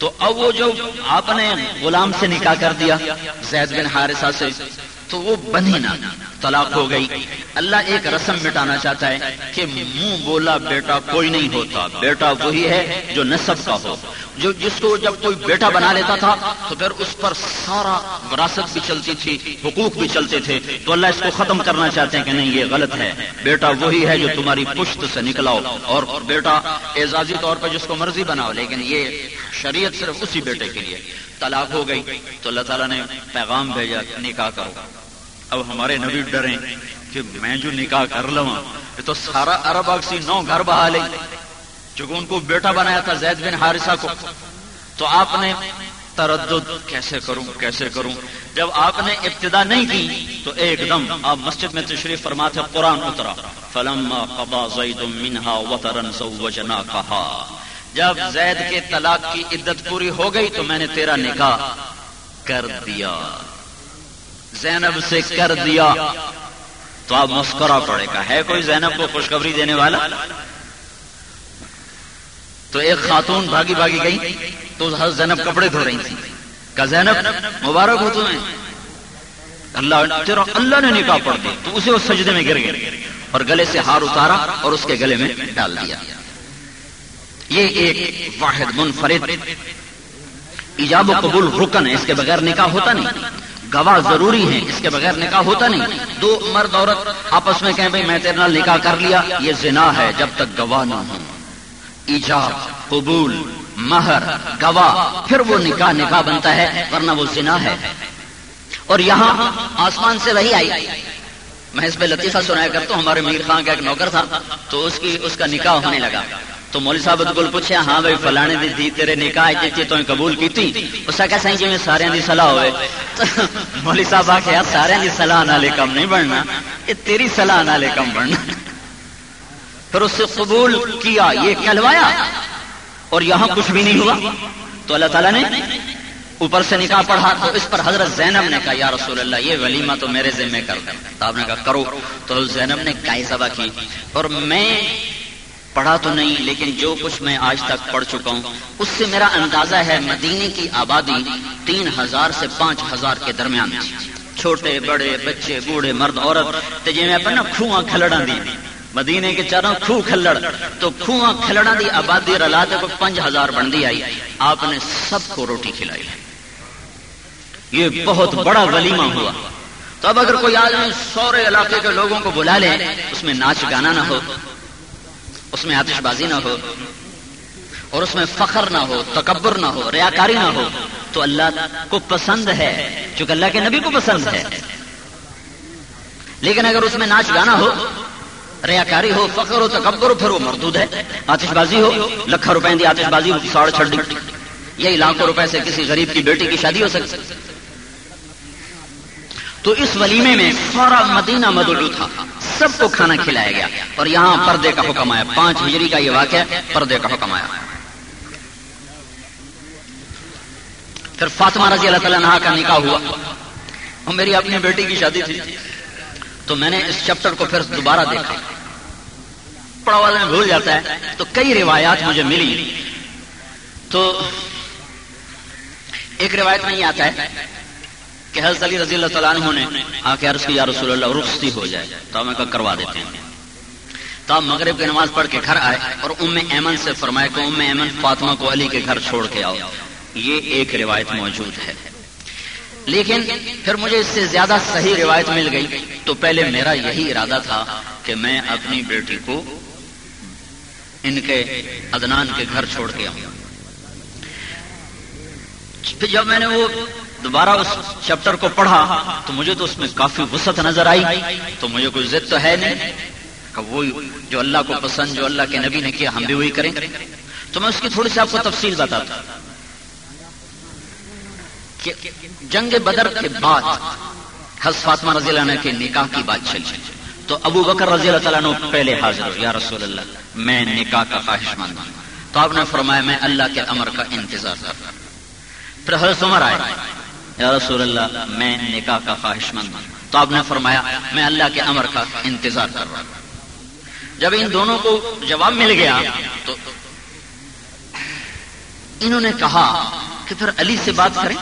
تو اب وہ جو آپ نے غلام سے نکاح کر دیا زید بن حارثہ سے، تو وہ بنی نہ، طلاق ہو گئی۔ اللہ ایک رسم مٹانا چاہتا ہے کہ منہ بولا بیٹا کوئی نہیں ہوتا، بیٹا وہی ہے جو نسب کا ہو، جو جس کو جب کوئی بیٹا بنا لیتا تھا تو پھر اس پر سارا وراثت بھی چلتی تھی، حقوق بھی چلتے تھے۔ تو اللہ اس کو ختم کرنا چاہتے ہیں کہ نہیں، یہ غلط ہے، بیٹا وہی ہے جو تمہاری پشت سے نکلا ہو، اور بیٹا اعزازی طور پہ جس کو مرضی بناؤ، لیکن یہ شریعت صرف اسی بیٹے کے لیے۔ طلاق ہو گئی تو اللہ تعالیٰ نے پیغام بھیجا نکاح کرو۔ اب ہمارے نبی ڈریں کہ میں جو نکاح کر لوں یہ تو سارا عرب اکسی 9 گھر بہا لے، چونکہ ان کو بیٹا بنایا تھا زید بن حارثہ کو۔ تو آپ نے تردد، کیسے کروں۔ جب آپ نے ابتدا نہیں کی تو ایک دم آپ مسجد میں تشریف فرماتے قرآن اترا، فلما قضى زید منها وطرا زوجناکها، جب زید کے طلاق کی عدت پوری ہو گئی تو میں نے تیرا نکاح کر دیا، زینب سے کر دیا۔ تو آپ مسکرا پڑے گا، ہے کوئی زینب کو خوشخبری دینے والا؟ تو ایک خاتون بھاگی گئی تو حضرت زینب کپڑے دھو رہی تھی، کہا زینب مبارک ہو تمہیں، اللہ نے نکاح پڑھ دی۔ تو اسے اس سجدے میں گر گئے اور گلے سے ہار اتارا اور اس کے گلے میں ڈال دیا۔ یہ ایک واحد منفرد ایجاب و قبول رکن ہے، اس کے بغیر نکاح ہوتا نہیں۔ گواہ ضروری ہیں، اس کے بغیر نکاح ہوتا نہیں۔ 2 مرد عورت آپس میں کہیں بھئی میں تیرے نال نکاح کر لیا، یہ زنا ہے جب تک گواہ نہ ہو۔ ایجاب، قبول، مہر، گواہ، پھر وہ نکاح بنتا ہے، ورنہ وہ زنا ہے۔ اور یہاں آسمان سے وحی آئی۔ میں اس پہ لطیفہ سنایا کرتا ہوں، ہمارے میر خان کا ایک نوکر تھا، تو اس کا نکاح ہونے لگا۔ تو مولوی صاحب بالکل پوچھے، ہاں بھائی فلانے دی تھی تیرے نکاح جی تو قبول کی تھی؟ اس کا کہا سائیں جی میں سارے دی صلاح ہوئے۔ مولوی صاحب آکھے یار سارے دی صلاح نالے کم نہیں بڑھنا، یہ تیری صلاح نالے کم بڑھنا۔ پھر اس سے قبول کیا، یہ کہلوایا، اور یہاں کچھ بھی نہیں ہوا۔ تو اللہ تعالیٰ نے اوپر سے نکاح پڑھا، تو اس پر حضرت زینب نے کہا یا رسول اللہ یہ ولیمہ تو میرے ذمہ کر دیں۔ تو آپ نے کہا کرو۔ تو حضرت زینب نے گائے ذبح کی، اور میں پڑھا تو نہیں لیکن جو کچھ میں آج تک پڑھ چکا ہوں اس سے میرا اندازہ ہے مدینے کی آبادی 3000 سے 5000 کے درمیان تھی، چھوٹے بڑے بچے بوڑھے مرد عورت تے جویں اپنا کھواں کھلڑاں دی مدینے کے چاروں کھو کھلڑ، تو کھواں کھلڑاں دی آبادی رلا تے 5000 بندی آئی، آپ نے سب کو روٹی کھلائی۔ یہ بہت بڑا ولیمہ ہوا۔ تو اب اگر کوئی آدمی سورے علاقے کے لوگوں کو بلا لے، اس میں ناچ گانا نہ ہو، اس میں آتش بازی نہ ہو، اور اس میں فخر نہ ہو، تکبر نہ ہو، ریاکاری نہ ہو، تو اللہ کو پسند ہے، چونکہ اللہ کے نبی کو پسند ہے۔ لیکن اگر اس میں ناچ گانا ہو، ریاکاری ہو، فخر ہو، تکبر ہو، پھر وہ مردود ہے۔ آتش بازی ہو، لکھوں روپے دی آتش بازی ساڑ چھڑی، یہی لاکھوں روپے سے کسی غریب کی بیٹی کی شادی ہو سکتی۔ تو اس ولیمے میں سارا مدینہ مدعو تھا، سب کو کھانا کھلایا گیا، اور یہاں پردے کا حکم آیا۔ 5 ہجری کا یہ واقعہ، پردے کا حکم آیا۔ پھر فاطمہ رضی اللہ تعالیٰ عنہا کا نکاح ہوا، اور میری اپنی بیٹی کی شادی تھی، تو میں نے اس چیپٹر کو پھر دوبارہ دیکھا، پڑھا والا میں بھول جاتا ہے، تو کئی روایات مجھے ملی۔ تو ایک روایت میں یہ آتا ہے کہ حضرت علی رضی اللہ تعالیٰ عنہ نے آ کے عرض کی یا رسول اللہ رخصتی ہو جائے، تو ہمیں کہا کروا دیتے ہیں۔ تو آپ مغرب کی نماز پڑھ کے گھر آئے اور ام ایمن سے فرمایا کہ ام ایمن فاطمہ کو علی کے گھر چھوڑ کے آؤ۔ یہ ایک روایت موجود ہے، لیکن پھر مجھے اس سے زیادہ صحیح روایت مل گئی، تو پہلے میرا یہی ارادہ تھا کہ میں اپنی بیٹی کو ان کے عدنان کے گھر چھوڑ کے آؤں۔ پھر جب میں نے وہ دوبارہ اس چیپٹر کو پڑھا تو مجھے تو اس میں کافی وسعت نظر آئی، تو مجھے کوئی ضد تو ہے نہیں کہ وہ جو اللہ کو پسند، جو اللہ کے نبی نے کیا ہم بھی وہی کریں۔ تو میں اس کی تھوڑی سی آپ کو تفصیل بتاتا ہوں کہ جنگ بدر کے بعد حضرت فاطمہ رضی اللہ عنہ کے نکاح کی بات چلی، تو ابو بکر رضی اللہ تعالیٰ عنہ پہلے حاضر ہو، یا رسول اللہ میں نکاح کا خواہش مند ہوں۔ تو آپ نے فرمایا میں اللہ کے امر کا انتظار کر رہا ہوں۔ پھر حضرت عمر آئے، یا رسول اللہ میں نکاح کا خواہش مند ہوں۔ تو آپ نے فرمایا میں اللہ کے امر کا انتظار کر رہا ہوں۔ جب ان دونوں کو جواب مل گیا تو انہوں نے کہا کہ پھر علی سے بات کریں.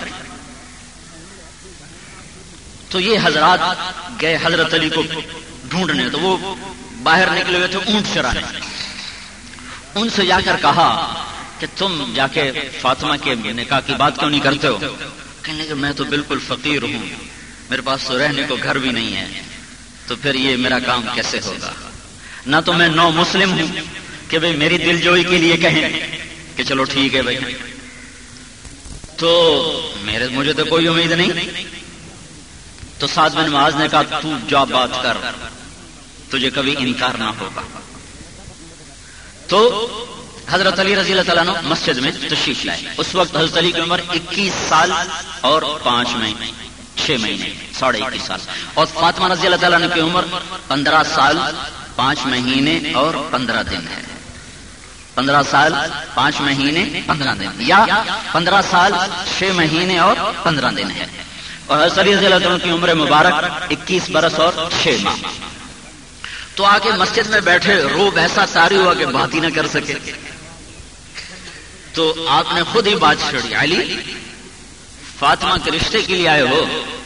تو یہ حضرات گئے حضرت علی کو ڈھونڈنے. تو وہ باہر نکلے ہوئے تھے اونٹ چرانے. ان سے جا کر کہا کہ تم جا کے فاطمہ کے نکاح کی بات کیوں نہیں کرتے ہو؟ کہنے کہ میں تو بالکل فقیر ہوں, میرے پاس تو رہنے کو گھر بھی نہیں ہے, تو پھر یہ میرا کام کیسے ہوگا؟ نہ تو میں نو مسلم ہوں کہ بھئی میری دل جوئی کے لیے کہیں کہ چلو ٹھیک ہے بھائی, تو مجھے تو کوئی امید نہیں. تو سعد بن معاذ نے کہا تو جا بات کر, تجھے کبھی انکار نہ ہوگا. تو حضرت علی رضی اللہ تعالیٰ عنہ مسجد میں تشریف لائے. اس وقت حضرت علی کی عمر 21 سال اور 6 مہینے 21.5 سال, اور فاطمہ رضی اللہ تعالیٰ عنہ کی عمر 15 سال 5 مہینے اور 15 دن ہے. 15 سال 5 مہینے 15 دن, یا 15 سال 6 مہینے اور 15 دن ہے. اور حضرت علی رضی اللہ عنہ کی عمر مبارک 21 برس اور 6 ماہ. تو آگے مسجد میں بیٹھے, روب ایسا طاری ہوا کہ بات ہی نہ کر سکے. تو آپ نے خود ہی بات چھڑی, علی فاطمہ کے رشتے کے لیے آئے ہو؟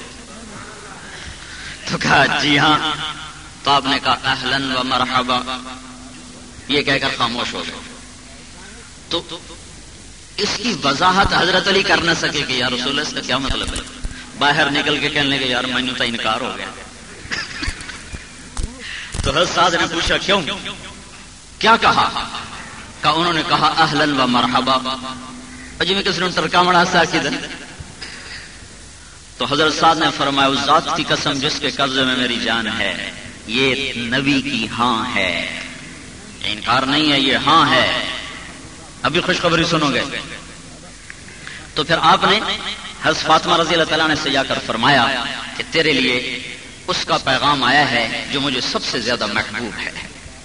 تو کہا جی ہاں. تو آپ نے کہا اہلاً و مرحبا, یہ کہہ کر خاموش ہو گئے. تو اس کی وضاحت حضرت علی کر نہ سکے کہ یا رسول اللہ اس کا کیا مطلب ہے. باہر نکل کے کہنے لگے یار میں تو انکار ہو گیا. تو حضرت سعد نے پوچھا کیوں, کیا کہا؟ انہوں نے کہا اہلاً و مرحبا. جی میں کس نے ترکا مڑا ساکد. تو حضرت سعد نے فرمایا اس ذات کی قسم جس کے قبضے میں میری جان ہے, یہ نبی کی ہاں ہے, انکار نہیں ہے, یہ ہاں ہے. ابھی خوشخبری سنو گے. تو پھر آپ نے حضرت فاطمہ رضی اللہ تعالیٰ نے سے جا کر فرمایا کہ تیرے لیے اس کا پیغام آیا ہے جو مجھے سب سے زیادہ محبوب ہے.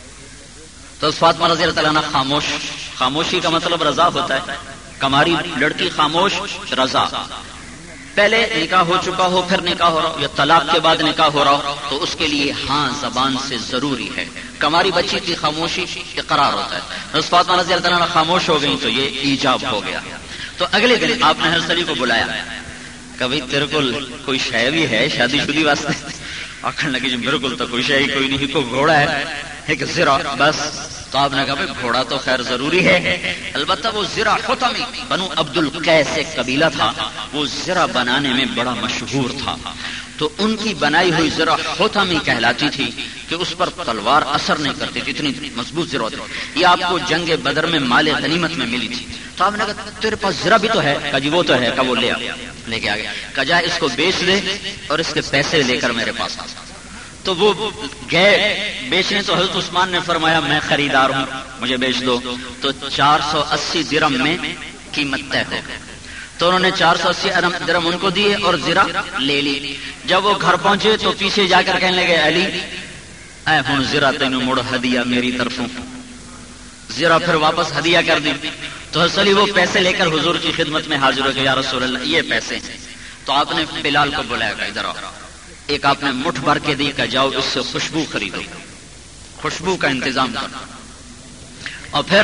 تو فاطمہ رضی اللہ تعالیٰ نے خاموشی کا مطلب رضا ہوتا ہے. کماری لڑکی خاموش, رضا. پہلے نکاح ہو چکا ہو پھر نکاح ہو رہا ہو, یا طلاق کے بعد نکاح ہو رہا ہو, تو اس کے لیے ہاں زبان سے ضروری ہے. کماری بچی کی خاموشی اقرار ہوتا ہے. حضرت فاطمہ رضی اللہ تعالیٰ نے خاموش ہو گئی تو یہ ایجاب ہو گیا. تو اگلے دن آپ نے حضرت علی کو بلایا, کبھی تیرے کو کوئی شے بھی ہے شادی شدی واسطے؟ آخر لگی جی بالکل تو کوئی شے ہی کوئی نہیں, کوئی گھوڑا ہے ایک زرا بس. تو آپ نے کہا بھائی گھوڑا تو خیر ضروری ہے, البتہ وہ زرا حطمی بنو عبد القیس ایک قبیلہ تھا, وہ زرا بنانے میں بڑا مشہور تھا. تو ان کی بنائی ہوئی زرا حطمی کہلاتی تھی کہ اس پر تلوار اثر نہیں کرتی تھی, اتنی مضبوط زرا ہوتی. یہ آپ کو جنگ بدر میں مال غنیمت میں ملی تھی. تو آپ نے کہا تیرے پاس زرا بھی تو ہے؟ کہا جی وہ تو ہے. کہا وہ لے کے آ گیا. کہا جا اس کو بیچ دے اور اس کے پیسے لے کر میرے پاس آ. تو وہ گئے بیچنے. تو حضرت عثمان نے فرمایا میں خریدار ہوں, مجھے بیچ دو. تو 480 درم میں قیمت طے ہو گئی. تو انہوں نے 480 درم ان کو دیے اور زرا لے لی. جب وہ گھر پہنچے تو پیچھے جا کر کہنے لگے علی اے ہن زرا تینوں مڑ ہدیہ میری طرفوں. زرا پھر واپس ہدیہ کر دی. تو حضرت علی وہ پیسے لے کر حضور کی خدمت میں حاضر ہو گئے, یا رسول اللہ یہ پیسے ہیں. تو آپ نے بلال کو بلایا, کہ ادھر آؤ. ایک آپ نے مٹھ بھر کے دی, کہ جاؤ اس سے خوشبو خریدو, خوشبو کا انتظام کرو. اور پھر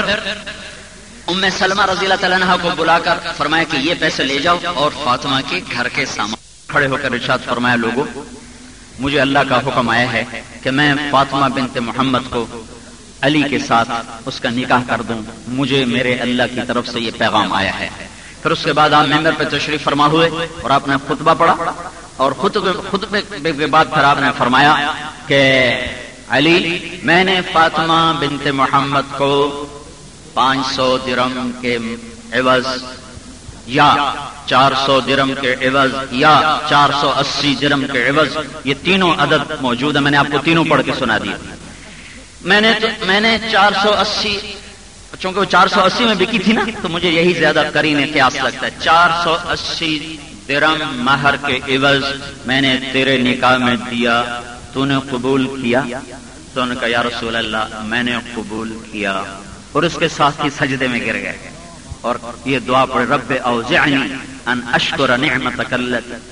ام سلمہ رضی اللہ تعالیٰ عنہا کو بلا کر فرمایا کہ یہ پیسے لے جاؤ اور فاطمہ کے گھر کے سامان. کھڑے ہو کر ارشاد فرمایا لوگوں مجھے اللہ کا حکم آیا ہے کہ میں فاطمہ بنت محمد کو علی کے ساتھ اس کا نکاح کر دوں, مجھے میرے اللہ کی طرف سے یہ پیغام آیا ہے. پھر اس کے بعد آپ ممبر پہ تشریف فرما ہوئے اور آپ نے خطبہ پڑھا, اور خطبے کے بعد پھر آپ نے فرمایا کہ علی میں نے فاطمہ بنت محمد کو 500 درم کے عوض یا 400 درم کے عوض یا 480 درم کے عوض, یہ تینوں عدد موجود ہے, میں نے آپ کو تینوں پڑھ کے سنا دیا. میں نے 480, چونکہ وہ 480 میں بکی تھی نا, تو مجھے یہی زیادہ قرین قیاس لگتا ہے. 480 درم مہر کے عوض میں نے تیرے نکاح میں دیا, تو نے قبول کیا؟ تو انہوں نے کہا یا رسول اللہ میں نے قبول کیا. اور اس کے ساتھ ہی سجدے میں گر گئے اور یہ دعا پڑھے رب اوزعنی ان اشکر نعمتک التی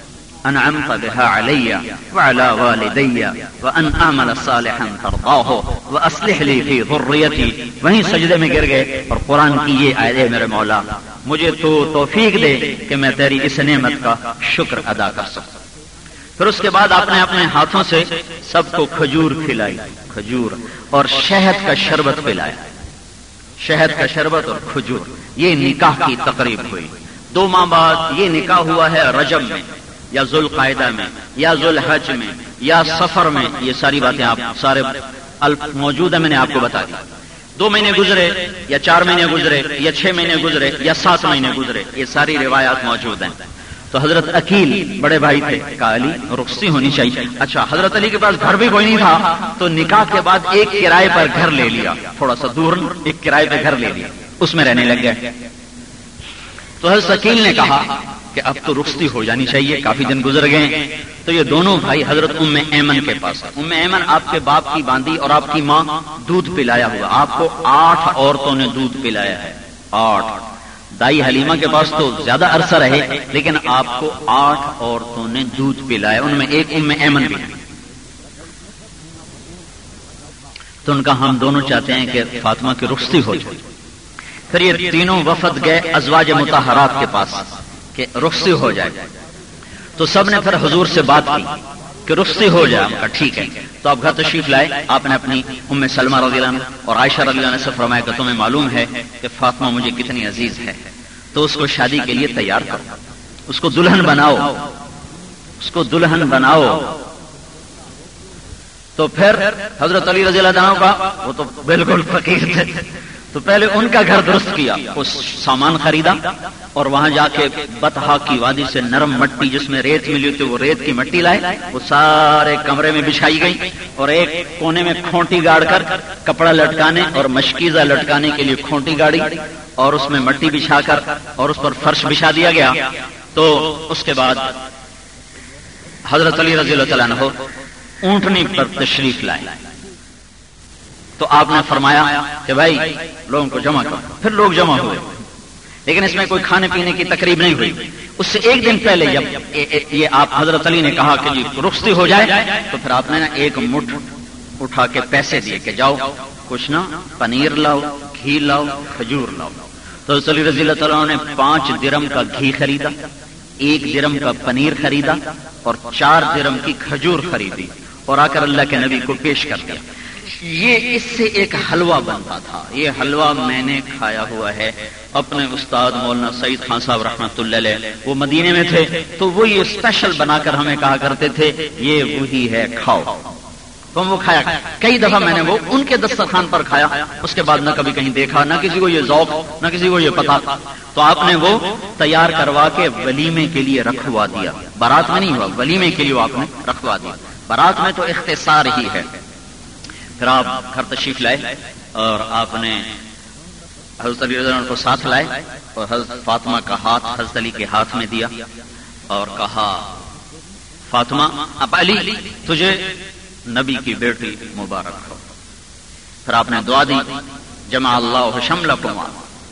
انعمت بها علی وعلى والدی وان اعمل صالحا ترضاه واصلح لي في ذریتی. وہیں سجدے میں گر گئے اور قرآن کی یہ آیت ہے میرے مولا مجھے تو توفیق دے کہ میں تیری اس نعمت کا شکر ادا کر سکوں. پھر اس کے بعد آپ نے اپنے ہاتھوں سے سب کو کھجور کھلائی، کھجور اور شہد کا شربت پلایا. شہد کا شربت اور کھجور، یہ نکاح کی تقریب ہوئی. 2 ماہ بعد یہ نکاح ہوا ہے رجب میں یا ذوالقعدہ میں یا ذوالحج میں یا سفر میں. یہ ساری باتیں آپ سارے موجود ہیں، میں نے آپ کو بتا دی. 2 مہینے گزرے یا 4 مہینے گزرے یا 6 مہینے گزرے یا 7 مہینے گزرے، یہ ساری روایات موجود ہیں. تو حضرت عقیل بڑے بھائی تھے، کہا علی رخصتی ہونی چاہیے. اچھا، حضرت علی کے پاس گھر بھی کوئی نہیں تھا تو نکاح کے بعد ایک کرائے پر گھر لے لیا، تھوڑا سا دور ایک کرائے پہ گھر لے لیا، اس میں رہنے لگ گئے. تو حضرت عقیل نے کہا کہ اب تو رخصتی ہو جانی چاہیے، کافی دن گزر گئے. تو یہ دونوں بھائی حضرت ام ایمن کے پاس. ام ایمن آپ کے باپ کی باندی اور آپ کی ماں دودھ پلایا ہوا. آپ کو 8 عورتوں نے دودھ پلایا ہے، 8. دائی حلیمہ کے پاس تو زیادہ عرصہ رہے لیکن آپ کو 8 عورتوں نے دودھ پلایا، ان میں ایک ام ایمن بھی ہے. تو ان کا ہم دونوں چاہتے ہیں کہ فاطمہ کی رخصتی ہو جائے. پھر یہ تینوں وفد گئے ازواج مطہرات کے پاس کہ رخصتی ہو جائے. تو سب نے پھر حضور سے بات کی کہ رخصتی ہو جائے. ہم کہا ٹھیک ہے. تو آپ گھر تشریف لائے. آپ نے اپنی ام سلمہ رضی اللہ عنہ اور عائشہ رضی اللہ عنہ سے فرمایا کہ تمہیں معلوم ہے کہ فاطمہ مجھے کتنی عزیز ہے، تو اس کو شادی کے لیے تیار کرو، اس کو دلہن بناؤ، اس کو دلہن بناؤ. تو پھر حضرت علی رضی اللہ عنہ کا، وہ تو بالکل فقیر تھے، تو پہلے ان کا گھر درست کیا، اس سامان خریدا اور وہاں جا کے بطحا کی وادی سے نرم مٹی جس میں ریت ملی ہوتی وہ ریت کی مٹی لائے، وہ سارے کمرے میں بچھائی گئی اور ایک کونے میں کھونٹی گاڑ کر کپڑا لٹکانے اور مشکیزہ لٹکانے کے لیے کھونٹی گاڑی اور اس میں مٹی بچھا کر اور اس پر فرش بچھا دیا گیا. تو اس کے بعد حضرت علی رضی اللہ تعالیٰ عنہ اونٹنی پر تشریف لائے. تو آپ نے فرمایا کہ بھائی لوگوں کو جمع کرو. پھر لوگ جمع ہوئے لیکن اس میں کوئی کھانے پینے کی تقریب نہیں ہوئی. اس سے ایک دن پہلے جب یہ آپ حضرت علی نے کہا کہ جی رخصتی ہو جائے تو پھر آپ نے نا ایک مٹھ اٹھا کے پیسے دیے کہ جاؤ کچھ نا پنیر لاؤ، گھی لاؤ، کھجور لاؤ. تو حضرت علی رضی اللہ تعالیٰ نے 5 درم کا گھی خریدا، 1 درم کا پنیر خریدا اور 4 درم کی کھجور خریدی اور آ کر اللہ کے نبی کو پیش کر دیا. یہ اس سے ایک حلوہ بنتا تھا. یہ حلوہ میں نے کھایا ہوا ہے. اپنے استاد مولانا سعید خان صاحب رحمۃ اللہ علیہ وہ مدینے میں تھے تو وہ یہ اسپیشل بنا کر ہمیں کہا کرتے تھے یہ وہی ہے کھاؤ. تو وہ کھایا. کئی دفعہ میں نے وہ ان کے دسترخوان پر کھایا. اس کے بعد نہ کبھی کہیں دیکھا، نہ کسی کو یہ ذوق، نہ کسی کو یہ پتا. تو آپ نے وہ تیار کروا کے ولیمے کے لیے رکھوا دیا. بارات میں نہیں ہوا، ولیمے کے لیے آپ نے رکھوا دیا. بارات میں تو اختصار ہی ہے. پھر آپ گھر تشریف لائے اور آپ نے حضرت علی رضی اللہ عنہ کو ساتھ لائے اور حضرت فاطمہ کا ہاتھ حضرت علی کے ہاتھ میں دیا اور کہا فاطمہ اب علی تجھے نبی کی بیٹی مبارک ہو. پھر آپ نے دعا دی جمع اللہ شملکما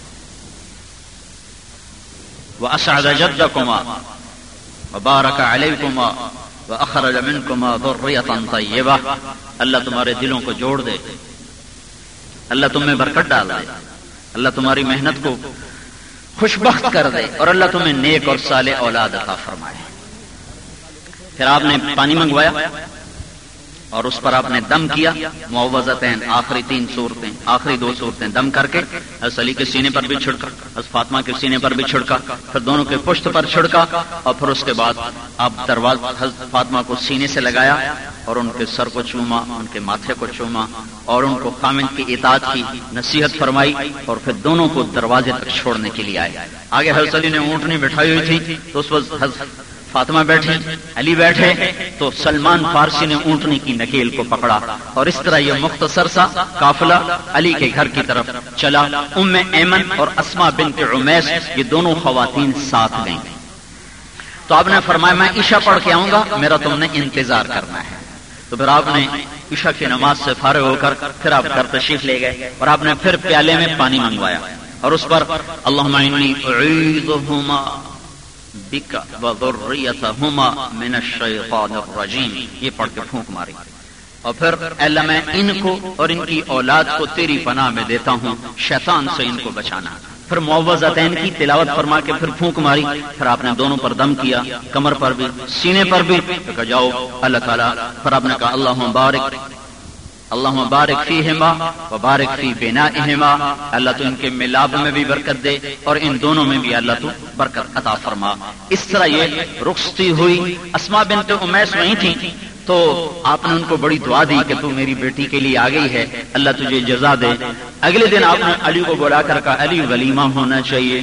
واسعد جدکما وبارک علیکما وَأَخْرَجَ مِنْكُمَا ذُرِّيَّةً طَيِّبَةً. اللہ تمہارے دلوں کو جوڑ دے، اللہ تم میں برکت ڈال دے، اللہ تمہاری محنت کو خوشبخت کر دے اور اللہ تمہیں نیک اور صالح اولاد عطا فرمائے. پھر آپ نے پانی منگوایا اور اس پر آپ نے دم کیا. معوذتین آخری 3 صورتیں، آخری 2 صورتیں دم کر کے حضرت علی کے سینے پر بھی چھڑکا، حضرت فاطمہ کے سینے پر بھی چھڑکا، پھر دونوں کے پشت پر چھڑکا اور پھر اس کے بعد آپ دروازہ حضرت فاطمہ کو سینے سے لگایا اور ان کے سر کو چوما، ان کے ماتھے کو چوما اور ان کو خامند کی اطاعت کی نصیحت فرمائی اور پھر دونوں کو دروازے تک چھوڑنے کے لیے آئے. آگے حضرت علی نے اونٹنی بٹھائی ہوئی تھی تو اس وقت حضرت فاطمہ بیٹھی، علی بیٹھے تو سلمان فارسی نے اونٹنی کی نکیل کو پکڑا اور اس طرح یہ مختصر سا قافلہ علی کے گھر کی طرف چلا. ام ایمن اور اسماء بنت عمیس یہ دونوں خواتین ساتھ گئیں. تو آپ نے فرمایا میں عشاء پڑھ کے آؤں گا، میرا تم نے انتظار کرنا ہے. تو پھر آپ نے عشاء کی نماز سے فارغ ہو کر پھر آپ گھر تشریف لے گئے اور آپ نے پھر پیالے میں پانی منگوایا اور اس پر اللہم انی اعیذہما بک وذریتہما من الشیطان الرجیم، یہ پڑھ کے پھونک ماری، اور پھر اللہ میں ان کو اور ان کی اولاد کو تیری پناہ میں دیتا ہوں، شیطان سے ان کو بچانا۔ پھر معوذتین کی تلاوت فرما کے پھر پھونک ماری، پھر آپ نے دونوں پر دم کیا، کمر پر بھی سینے پر بھی، تو کہا جاؤ اللہ تعالیٰ، پھر آپ نے کہا اللہم بارک فیہما وبارک فی بنائہما، اللہ تو ان کے ملاب میں بھی برکت دے اور ان دونوں میں بھی اللہ تو برکت عطا فرما۔ اس طرح یہ رخصتی ہوئی۔ اسماء بنت امیس وہیں تھیں، تو آپ نے ان کو بڑی دعا دی کہ تو میری بیٹی کے لیے آ گئی ہے، اللہ تجھے جزا دے۔ اگلے دن آپ نے علی کو بلا کر کہا علی ولیمہ ہونا چاہیے،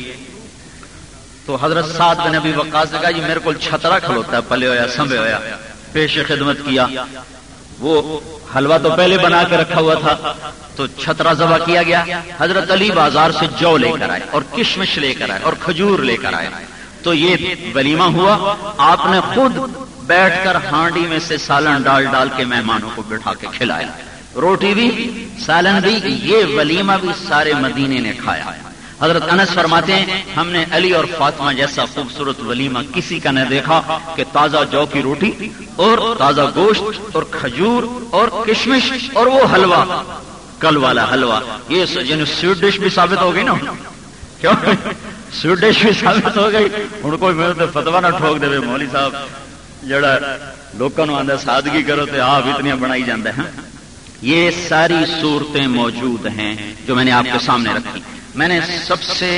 تو حضرت سعد بن ابی وقاص نے کہا جی میرے کو چھترا کھلوتا ہے، پلے ہویا سنبھے ہویا، پیش خدمت کیا۔ وہ حلوہ تو پہلے بنا کے رکھا ہوا تھا، تو چھترا ذبح کیا گیا۔ حضرت علی بازار سے جو لے کر آئے اور کشمش لے کر آئے اور کھجور لے کر آئے، تو یہ ولیمہ ہوا۔ آپ نے خود بیٹھ کر ہانڈی میں سے سالن ڈال ڈال کے مہمانوں کو بٹھا کے کھلایا، روٹی بھی سالن بھی، یہ ولیمہ بھی سارے مدینے نے کھایا۔ حضرت انس فرماتے ہیں ہم نے علی اور فاطمہ جیسا خوبصورت ولیمہ کسی کا نہ دیکھا کہ تازہ جو کی روٹی اور تازہ گوشت اور کھجور اور کشمش اور وہ حلوہ، کل والا حلوہ، یہ سویٹ ڈش بھی ثابت ہو گئی نا، کیوں سویٹ ڈش بھی ثابت ہو گئی۔ ان کو میرے تو فتوا نہ ٹھوک دے مولوی صاحب جڑا لوگوں کو آدھا سادگی کرو تو آپ اتنی بنائی جاندے ہیں۔ یہ ساری صورتیں موجود ہیں جو میں نے آپ کے سامنے رکھی۔ میں نے سب سے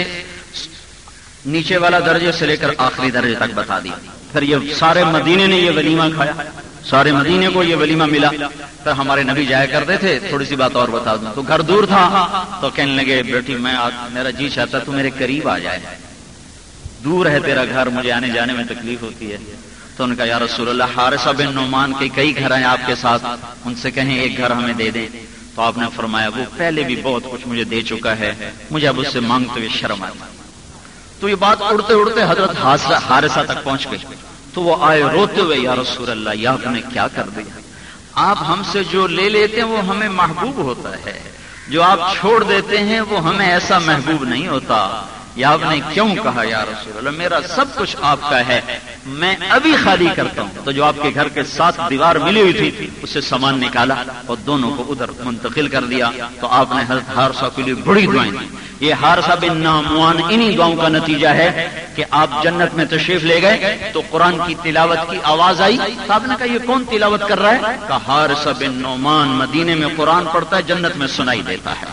نیچے والا درجے سے لے کر آخری درجے تک بتا دیا۔ پھر یہ سارے مدینے نے یہ ولیمہ کھایا، سارے مدینے کو یہ ولیمہ ملا۔ پھر ہمارے نبی جایا کرتے تھے، تھوڑی سی بات اور بتا دوں، تو گھر دور تھا تو کہنے لگے بیٹی میرا جی چاہتا تو میرے قریب آ جائے، دور ہے تیرا گھر، مجھے آنے جانے میں تکلیف ہوتی ہے۔ تو ان کا یا رسول اللہ حارثہ بن نعمان کے کئی گھر ہیں آپ کے ساتھ، ان سے کہیں ایک گھر ہمیں دے دیں۔ تو آپ نے فرمایا وہ پہلے بھی بہت کچھ مجھے دے چکا ہے، مجھے اب اس سے مانگتے ہوئے شرم آئی۔ تو یہ بات اڑتے اڑتے حضرت حارثہ تک پہنچ گئی، تو وہ آئے روتے ہوئے یا رسول اللہ یہ آپ نے کیا کر دیا، آپ ہم سے جو لے لیتے ہیں وہ ہمیں محبوب ہوتا ہے، جو آپ چھوڑ دیتے ہیں وہ ہمیں ایسا محبوب نہیں ہوتا، یا آپ نے کیوں کہا یا رسول اللہ میرا سب کچھ آپ کا ہے، میں ابھی خالی کرتا ہوں۔ تو جو آپ کے گھر کے ساتھ دیوار ملی ہوئی تھی اس سے سامان نکالا اور دونوں کو ادھر منتقل کر دیا۔ تو آپ نے حضرت حارثہ کے لیے بڑی دعائیں دی۔ یہ حارثہ بن نعمان انہی دعاؤں کا نتیجہ ہے کہ آپ جنت میں تشریف لے گئے تو قرآن کی تلاوت کی آواز آئی، تو آپ نے کہا یہ کون تلاوت کر رہا ہے؟ کہا حارثہ بن نعمان مدینے میں قرآن پڑھتا ہے، جنت میں سنائی دیتا ہے۔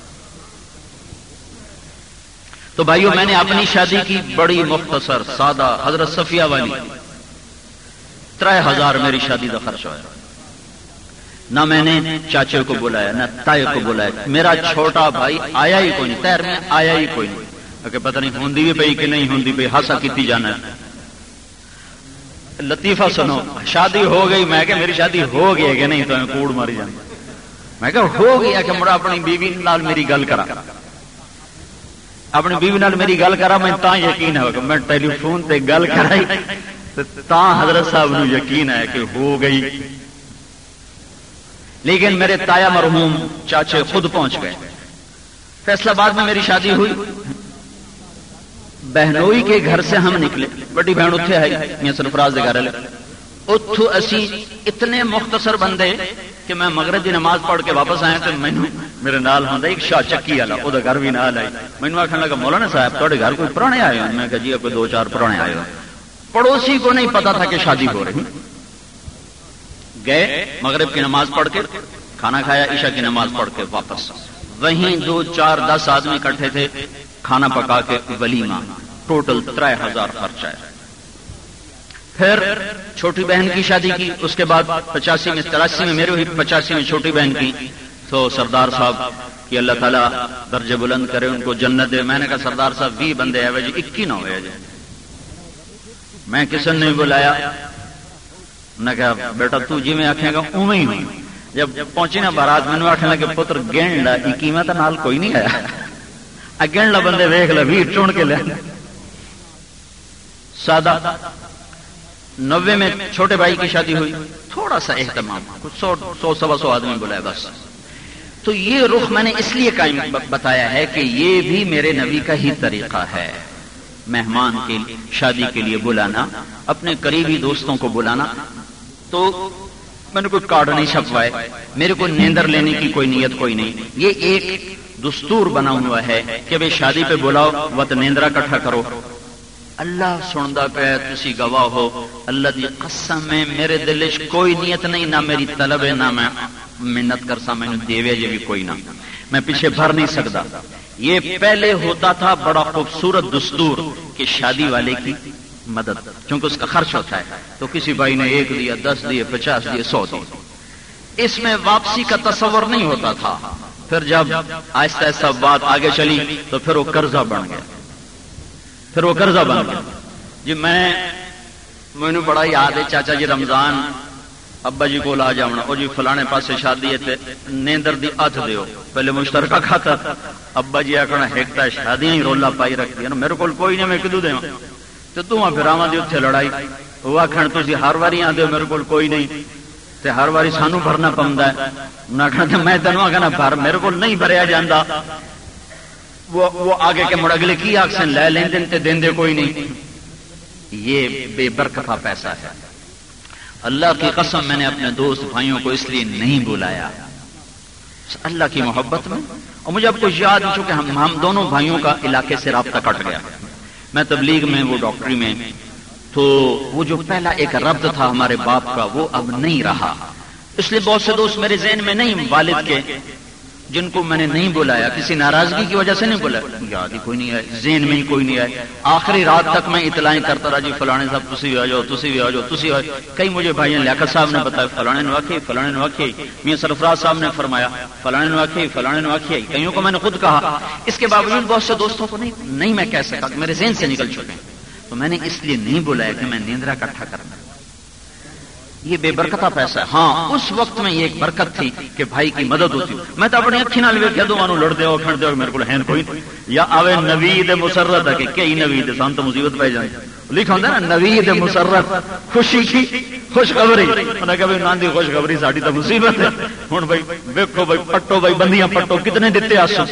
تو بھائیو میں نے اپنی شادی کی بڑی مختصر سادہ، حضرت صفیہ والی 3000 میری شادی کا خرچ ہوا، نہ میں نے چاچے کو بلایا نہ تائے کو بلایا، میرا چھوٹا بھائی آیا ہی کوئی نہیں، تیر میں آیا ہی کوئی نہیں، کہ پتہ نہیں ہوندی بھی پئی کہ نہیں ہوندی پئی، ہاسا کیتی جانا ہے۔ لطیفہ سنو، شادی ہو گئی، میں کہ میری شادی ہو گئی ہے کہ نہیں، تو میں کوڑ ماری جانا، میں کہ ہو گیا کہ مڑا اپنی بیوی نال میری گل کرا، اپنی بیوی نال میری گل کرا، میں تاں یقین ہے کہ میں ٹیلی فون تے گل کرائی تاں حضرت صاحب نو یقین ہے کہ ہو گئی۔ لیکن میرے تایا مرحوم چاچے خود پہنچ گئے، فیصلہ آباد میں میری شادی ہوئی، بہنوئی کے گھر سے ہم نکلے، بڑی بہن اتھے آئی میاں سرفراز دے گھر والے، اتھو اسی اتنے مختصر بندے کہ میں مغرب کی نماز پڑھ کے واپس آیا تو مینوں میرے نال ہوندا ایک شاہ چکی والا، وہ گھر بھی نال آئی، مینوں آکھن لگا مولانا صاحب تہاڈے گھر کوئی پرانے آئے ہو؟ میں کہا جی کوئی 2-4 پرانے آئے ہو۔ پڑوسی کو نہیں پتا تھا کہ شادی ہو رہی، گئے مغرب کی نماز پڑھ کے کھانا کھایا، عشاء کی نماز پڑھ کے واپس، وہیں 2-4-10 آدمی اکٹھے تھے، کھانا پکا کے ولیمہ، ٹوٹل 3000 خرچ آیا۔ پھر چھوٹی بہن کی شادی کی، اس کے بعد 85 میں 83 میں میری ہوئی، 85 میں چھوٹی بہن کی، تو سردار صاحب کی اللہ تعالیٰ درجے بلند کرے، ان کو جنت دے۔ میں نے کہا سردار صاحب 20 بندے آئے جی، 21 نہ ہوئے جی، میں کسی نے نہیں بلایا، نے کہا بیٹا تو جی میں آکھے گا اویں ہی ہوئی۔ جب پہنچی نا بارات میں آخر لگے پتر گن لا 21 تو نال کوئی نہیں آیا، گن لا بندے ویخ لا 20 چن کے لے۔ سادہ 90 میں چھوٹے بھائی کی شادی ہوئی، تھوڑا سا اہتمام، کچھ 100-125 آدمی بلائے بس۔ تو یہ رخ میں نے اس لیے قائم بتایا ہے کہ یہ بھی میرے نبی کا ہی طریقہ ہے، مہمان کے شادی کے لیے بلانا، اپنے قریبی دوستوں کو بلانا، تو میں نے کوئی کارڈ نہیں چھپوائے، میرے کو نیندر لینے کی کوئی نیت کوئی نہیں. یہ ایک دستور بنا ہوا ہے کہ بھائی شادی پہ بلاؤ وقت نیندرا کٹھا کرو. اللہ سندا پہ تسی گواہ ہو، اللہ دی قسم ہے میرے دل وچ کوئی نیت نہیں، نہ میری طلب ہے، نہ میں منت کرسا مینوں دیوے جے بھی کوئی نہ، میں پیچھے بھر نہیں سکتا. یہ پہلے ہوتا تھا بڑا خوبصورت دستور کہ شادی والے کی مدد، کیونکہ اس کا خرچ ہوتا ہے، تو کسی بھائی نے 1 دیا، 10 دیے، 50 دیے، 100 دیے، اس میں واپسی کا تصور نہیں ہوتا تھا. پھر جب آہستہ آہستہ بات آگے چلی تو پھر وہ قرضہ بن گیا، پھر وہ قرضہ بن گیا. جی مینوں بڑا یاد ہے چاچا جی رمضان ابا جی کو آ جاؤنا، وہ جی فلانے پاسے شادی ہے نیندر دی اتھ دیو، پہلے مشترکہ کھاتا، ابا جی آخنا ہیکتا شادیاں ہی رولا پائی رکھتی ہیں، میرے کو کوئی نہیں، میں کدو دے تو پھر آواں دی اتنے لڑائی، وہ آخر تھی ہر واری آدھے میرے کو کوئی نہیں، تے ہر واری سانو بھرنا پوندا ہے. انہاں آخنا میں تینوں آخنا بھر، میرے کو نہیں بھریا جاندہ. وہ آگے کے مڑ اگلے کی آکسن لے لیں دن تے دین دے کوئی نہیں. یہ بے برکتہ پیسہ ہے. اللہ کی قسم میں نے اپنے دوست بھائیوں کو اس لیے نہیں بلایا اللہ کی محبت میں، اور مجھے اب کچھ یاد ہو چکے ہم دونوں بھائیوں کا علاقے سے رابطہ کٹ گیا. میں تبلیغ میں، وہ ڈاکٹری میں، تو وہ جو پہلا ایک ربط تھا ہمارے باپ کا وہ اب نہیں رہا. اس لیے بہت سے دوست میرے ذہن میں نہیں والد کے جن کو میں نے نہیں بلایا، کسی ناراضگی کی وجہ سے نہیں بلایا، یاد ہی کوئی نہیں آئے، ذہن میں ہی کوئی نہیں آئے. آخری رات تک میں اطلاعیں کرتا رہا، جی فلانے صاحب تسی بھی آ جاؤ، تسی بھی آ جاؤ، تسی آ جاؤ. کئی مجھے بھائی لیاقت صاحب نے بتایا فلانے نے آخی، فلانے نے آخی، میاں سرفراز صاحب نے فرمایا فلانے نے آخی، فلانے نے آخی. کئیوں کو میں نے خود کہا. اس کے باوجود بہت سے دوستوں کو نہیں میں کہہ سکا، میرے ذہن سے نکل چکے. تو میں نے اس لیے نہیں بلایا کہ میں نیندرا اکٹھا کرنا. یہ بے برکتہ پیسہ ہے. ہاں اس وقت میں یہ ایک برکت تھی کہ بھائی کی مدد ہوتی. میں تو اپنی اکھی نال ویکھیا دوواں لڑدے ہو کھڑدے ہو، میرے کول ہے کوئی یا آوے نوید مسرت ہے کہ کئی نوید سان تو مصیبت پہ جائے. لکھا ہوندا نا نوید مسرت، خوشی کی خوشخبری. انہاں کہ ناں دی خوشخبری ساڈی تو مصیبت ہے. ہن بھائی ویکھو بھائی پٹو بھائی بندیاں پٹو کتنے دتے آسو.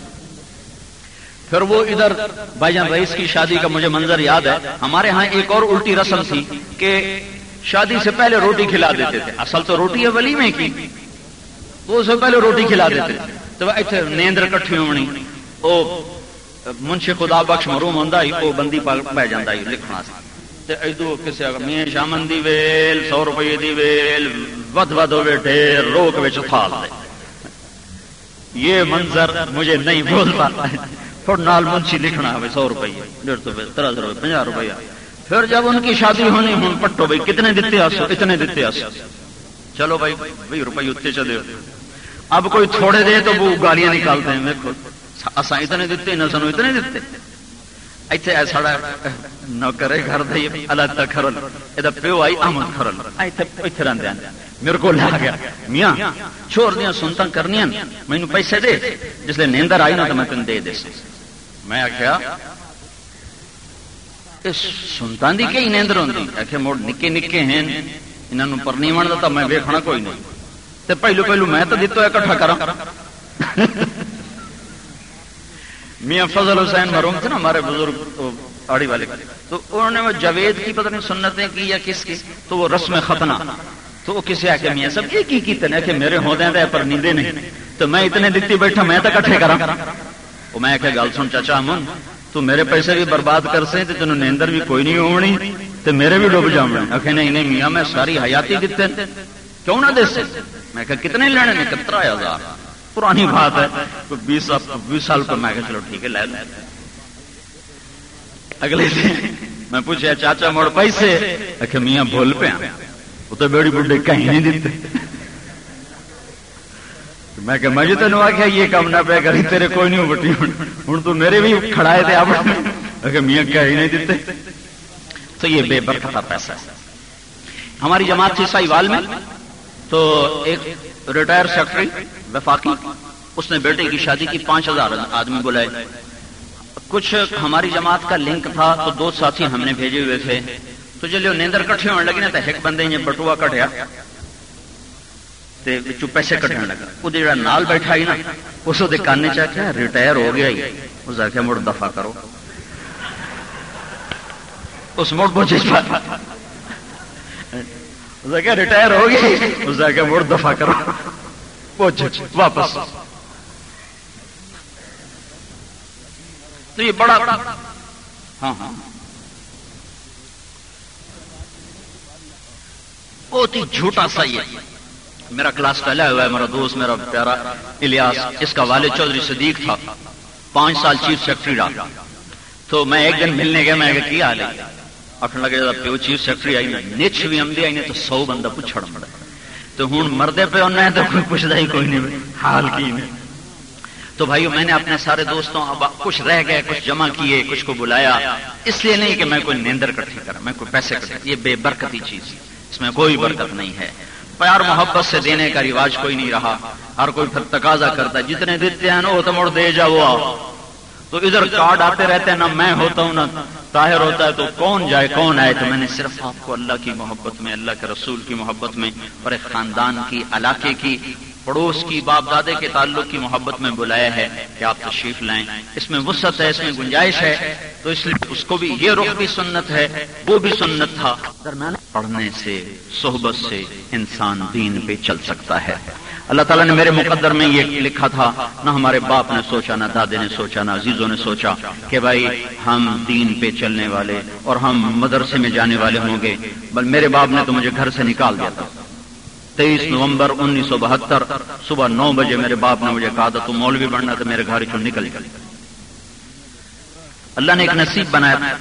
پھر وہ ادھر بھائی جان رئیس کی شادی کا مجھے منظر یاد ہے. ہمارے ہاں ایک اور الٹی رسم تھی کہ شادی سے پہلے روٹی کھلا دیتے تھے. اصل تو روٹی ہے ولیمے کی، تو اس سے پہلے روٹی کھلا دیتے تھے. تو اتنے نیندر کٹھی ہونی، وہ منشی خدا بخش مروم ہوندا ہی وہ بندی پہ جاندا ہی لکھنا تے ایدو کسے میں شامن دی ویل 100 روپے دی ویل ود ہوے ڈھیر روک وچ تھال دے. یہ منظر مجھے نہیں بھول پاتا ہے. پھر نال منشی لکھنا ہے 100 روپے 150 روپے 300 روپے 50 روپے. پھر جب ان کی شادی ہونی ہوں پٹو بھائی کتنے دیتے آسو، اتنے دیتے آسو. چلو بھائی 20 روپے اتنے چلے. اب کوئی تھوڑے دے تو وہ گالیاں نکالتے ہیں، دیکھو اساں اتنے دیتے نہ سنو اتنے دیتے. ایتھے ساڈا نوکر گھر دے اللہ تک کھرل ادا پیو آئی احمد کھرل ایتھے رہندے ہیں. میرے کو لا گیا میاں چھوڑ دیاں سنتاں کرنیاں، مینوں پیسے دے، جس لے نیندر آئی نا تو میں تینوں دے دے. میں آخیا سنتان دی کئی نیندر ہوندی، آخر موڑ نکے نکے ہیں انہاں نوں پر نہیں بندا، میں ویکھنا کوئی نہیں. تے پہلو میں تو دتا اکٹھا کراں. میاں فضل حسین مرحوم تھے نا ہمارے بزرگ آڑی والے، تو انہوں نے وہ جاوید کی پتہ نہیں سنتیں کی یا کس کی، تو وہ رسم ختنہ، تو وہ کسی آ کے میاں سب یہ کی تنے کہ میرے ہوندے ہیں پر نیندے نہیں، تو میں اتنے دتی بیٹھا میں تو اکٹھے کراں. وہ میں کہ گل سن چاچا امن، تو میرے پیسے بھی برباد کر سے تے تینوں نیندر بھی کوئی نہیں ہونی تے میرے بھی ڈوب جاونے. آکھے نہیں میاں میں ساری حیاتی دیتے کیوں نہ دے سے. میں کہ کتنے لینے نے؟ 17,000. پرانی بات ہے، 20 سال پر. میں کہ چلو ٹھیک ہے لے لیں. اگلے دن میں پوچھا چاچا موڑ پیسے؟ آکھے میاں بھول پیا وہ تو بیڑی بڈھے کہیں نہیں دیتے. میں کہ میں تینوں آخیا یہ کام نہ پیا کری، تیرے کوئی نہیں بٹی ہوں تو میرے بھی کھڑائے تھے آپ میاں کیا ہی نہیں دیتے. تو یہ بے برکتہ پیسہ ہے. ہماری جماعت تھی ساہیوال میں، تو ایک ریٹائر سیکرٹری وفاقی، اس نے بیٹے کی شادی کی، 5000 آدمی بلائے. کچھ ہماری جماعت کا لنک تھا تو 2 ساتھی ہم نے بھیجے ہوئے تھے. تو جب نیندر کٹھے ہونے لگے نا تو ایک بندے نے بٹوا کٹیا پیسے کٹنے لگا. وہ جڑا نال بیٹھا ہی نا اس کانے چاہیے ریٹائر ہو گیا ہی، اس آخیا مڑ دفاع کرو. اس موڑ پہنچے کہ ریٹائر ہو گئی، اس کہ موڑ دفاع کرو، پہنچے واپس. تو یہ بڑا ہاں بہت ہی جھوٹا سا یہ. میرا کلاس پہلا ہوا ہے، میرا دوست میرا پیارا الیاس، اس کا والد چودھری صدیق تھا، 5 سال چیف سیکرٹری رہا. تو میں ایک دن ملنے گیا، میں کی حال ہے آخر لگے پیو چیف سیکرٹری آئی نچ بھی آمدی آئی نے تو 100 بندہ پوچھڑ مڑا. تو ہوں مردے پہ ہونا ہے تو کوئی پوچھتا ہی کوئی نہیں حال کی نہیں. تو بھائیو میں نے اپنے سارے دوستوں کچھ رہ گئے، کچھ جمع کیے، کچھ کو بلایا، اس لیے نہیں کہ میں کوئی نیندر اکٹھی کرا، میں کوئی پیسے اکٹھے، یہ بے برکتی چیز، اس میں کوئی برکت نہیں ہے. پیار محبت سے دینے کا رواج کوئی نہیں رہا، ہر کوئی پھر تقاضا کرتا ہے جتنے دیتے ہیں نا وہ تو مڑ دے جاؤ. تو ادھر کارڈ آتے رہتے ہیں، نہ میں ہوتا ہوں نہ طاہر ہوتا ہے، تو کون جائے کون آئے. تو میں نے صرف آپ کو اللہ کی محبت میں، اللہ کے رسول کی محبت میں اور ایک خاندان کی، علاقے کی، پڑوس کی، باپ دادے کے تعلق کی محبت میں بلایا ہے کہ آپ تشریف لائیں. اس میں وسعت ہے، اس میں گنجائش ہے، تو اس لیے اس کو بھی یہ رخ بھی سنت ہے، وہ بھی سنت تھا. پڑھنے سے، صحبت سے انسان دین پہ چل سکتا ہے. اللہ تعالیٰ نے میرے مقدر میں یہ لکھا تھا، نہ ہمارے باپ نے سوچا، نہ دادے نے سوچا، نہ عزیزوں نے سوچا کہ بھائی ہم دین پہ چلنے والے اور ہم مدرسے میں جانے والے ہوں گے. بل میرے باپ نے تو مجھے گھر سے نکال دیا تھا. 23 نومبر 1972 صبح 9 بجے میرے باپ نے مجھے کہا تھا تو مولوی بننا، تو میرے گھر چوں نکل گئی. اللہ نے ایک نصیب بنایا تھا،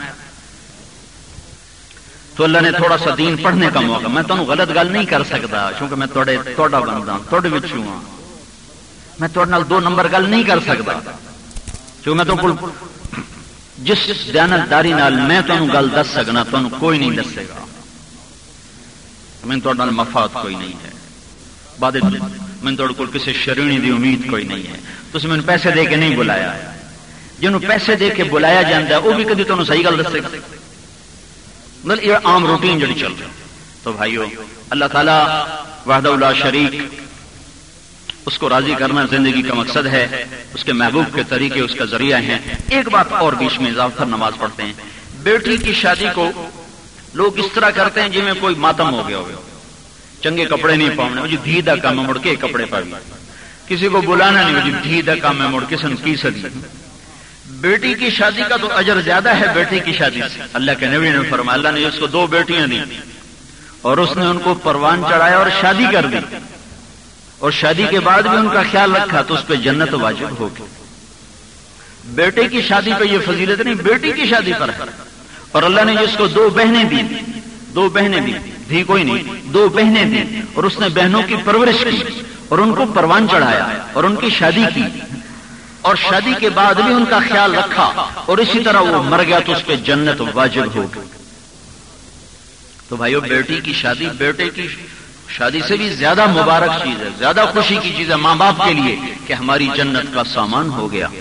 تو اللہ نے تھوڑا سا دین پڑھنے کا موقع. میں تمہیں غلط گل نہیں کر سکتا کیونکہ میں توڑا بندہ توڑے وچوں ہاں. میں توڑے نال 2 نمبر گل نہیں کر سکتا کیونکہ میں تو جس دیانتداری نال میں تمہیں گل دس سکنا تمہیں کوئی نہیں دسے گا. میں توڑے نال مفاد کوئی نہیں ہے، بعد میں توڑے کول کسی شرینی دی امید کوئی نہیں ہے. تسی میں پیسے دے کے نہیں بلایا، جنہوں پیسے دے کے بلایا جاتا ہے وہ بھی کدی تمہیں صحیح گل دسے گا. مطلب یہ عام روٹین جڑی چل رہی. تو بھائیو اللہ تعالیٰ وحدہ لا شریک، اس کو راضی کرنا زندگی کا مقصد ہے، اس کے محبوب کے طریقے اس کا ذریعہ ہیں. ایک بات اور بیچ میں اضافہ، نماز پڑھتے ہیں. بیٹی کی شادی کو لوگ اس طرح کرتے ہیں جی میں کوئی ماتم ہو گیا ہو، چنگے کپڑے نہیں پاؤنے، جی دھی دا کام مڑ کے کپڑے پاوی، کسی کو بلانا نہیں، جی دھی دا کام مڑ کے سن کی سدی. بیٹی کی شادی کا تو اجر زیادہ ہے بیٹی کی شادی سے. اللہ کے نبی نے فرمایا، اللہ نے اس کو 2 بیٹیاں دی اور اس نے ان کو پروان چڑھایا اور شادی کر دی، اور شادی کے بعد بھی ان کا خیال رکھا، تو اس پہ جنت واجب ہوگی. بیٹے کی شادی پہ یہ فضیلت نہیں، بیٹی کی شادی پر ہے. اور اللہ نے جس کو 2 بہنیں دی، 2 بہنیں دی، دھی کوئی نہیں، 2 بہنیں دی، اور اس نے بہنوں کی پرورش کی اور ان کو پروان چڑھایا اور ان کی شادی کی، اور شادی کے بعد بھی ان کا خیال رکھا، اور اسی طرح وہ مر گیا تو اس پہ جنت واجب ہوگی. تو بھائیو بیٹی کی شادی بیٹے کی شادی سے بھی زیادہ مبارک چیز ہے، زیادہ خوشی کی چیز ہے ماں باپ کے لیے کہ ہماری جنت کا سامان ہو گیا.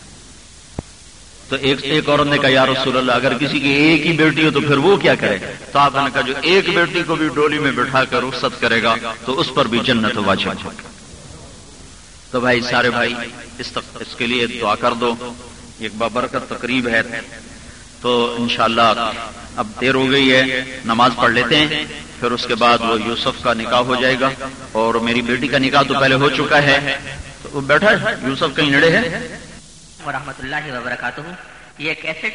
تو ایک عورت نے کہا یا رسول اللہ اگر کسی کی ایک ہی بیٹی ہو تو پھر وہ کیا کرے؟ تو آپ نے کہا جو ایک بیٹی کو بھی ڈولی میں بٹھا کر رخصت کرے گا تو اس پر بھی جنت واجب ہوگی. تو بھائی سارے بھائی اس کے لیے دعا کر دو. ایک بابرکت تقریب ہے تو انشاءاللہ اب دیر ہو گئی ہے، نماز پڑھ لیتے ہیں، پھر اس کے بعد وہ یوسف کا نکاح ہو جائے گا، اور میری بیٹی کا نکاح تو پہلے ہو چکا ہے. تو وہ بیٹھا ہے، یوسف کہیں نڑے ہے. ورحمۃ اللہ وبرکاتہ. یہ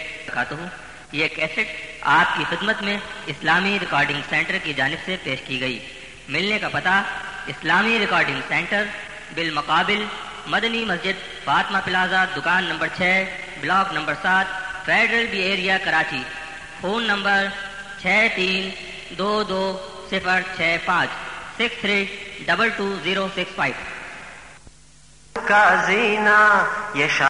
کیسٹ آپ کی خدمت میں اسلامی ریکارڈنگ سینٹر کی جانب سے پیش کی گئی. ملنے کا پتہ: اسلامی ریکارڈنگ سینٹر، بالمقابل مدنی مسجد، فاطمہ پلازا، دکان number 6، block number 7، federal B area, Karachi. Phone number 63220656322065 کا زینہ.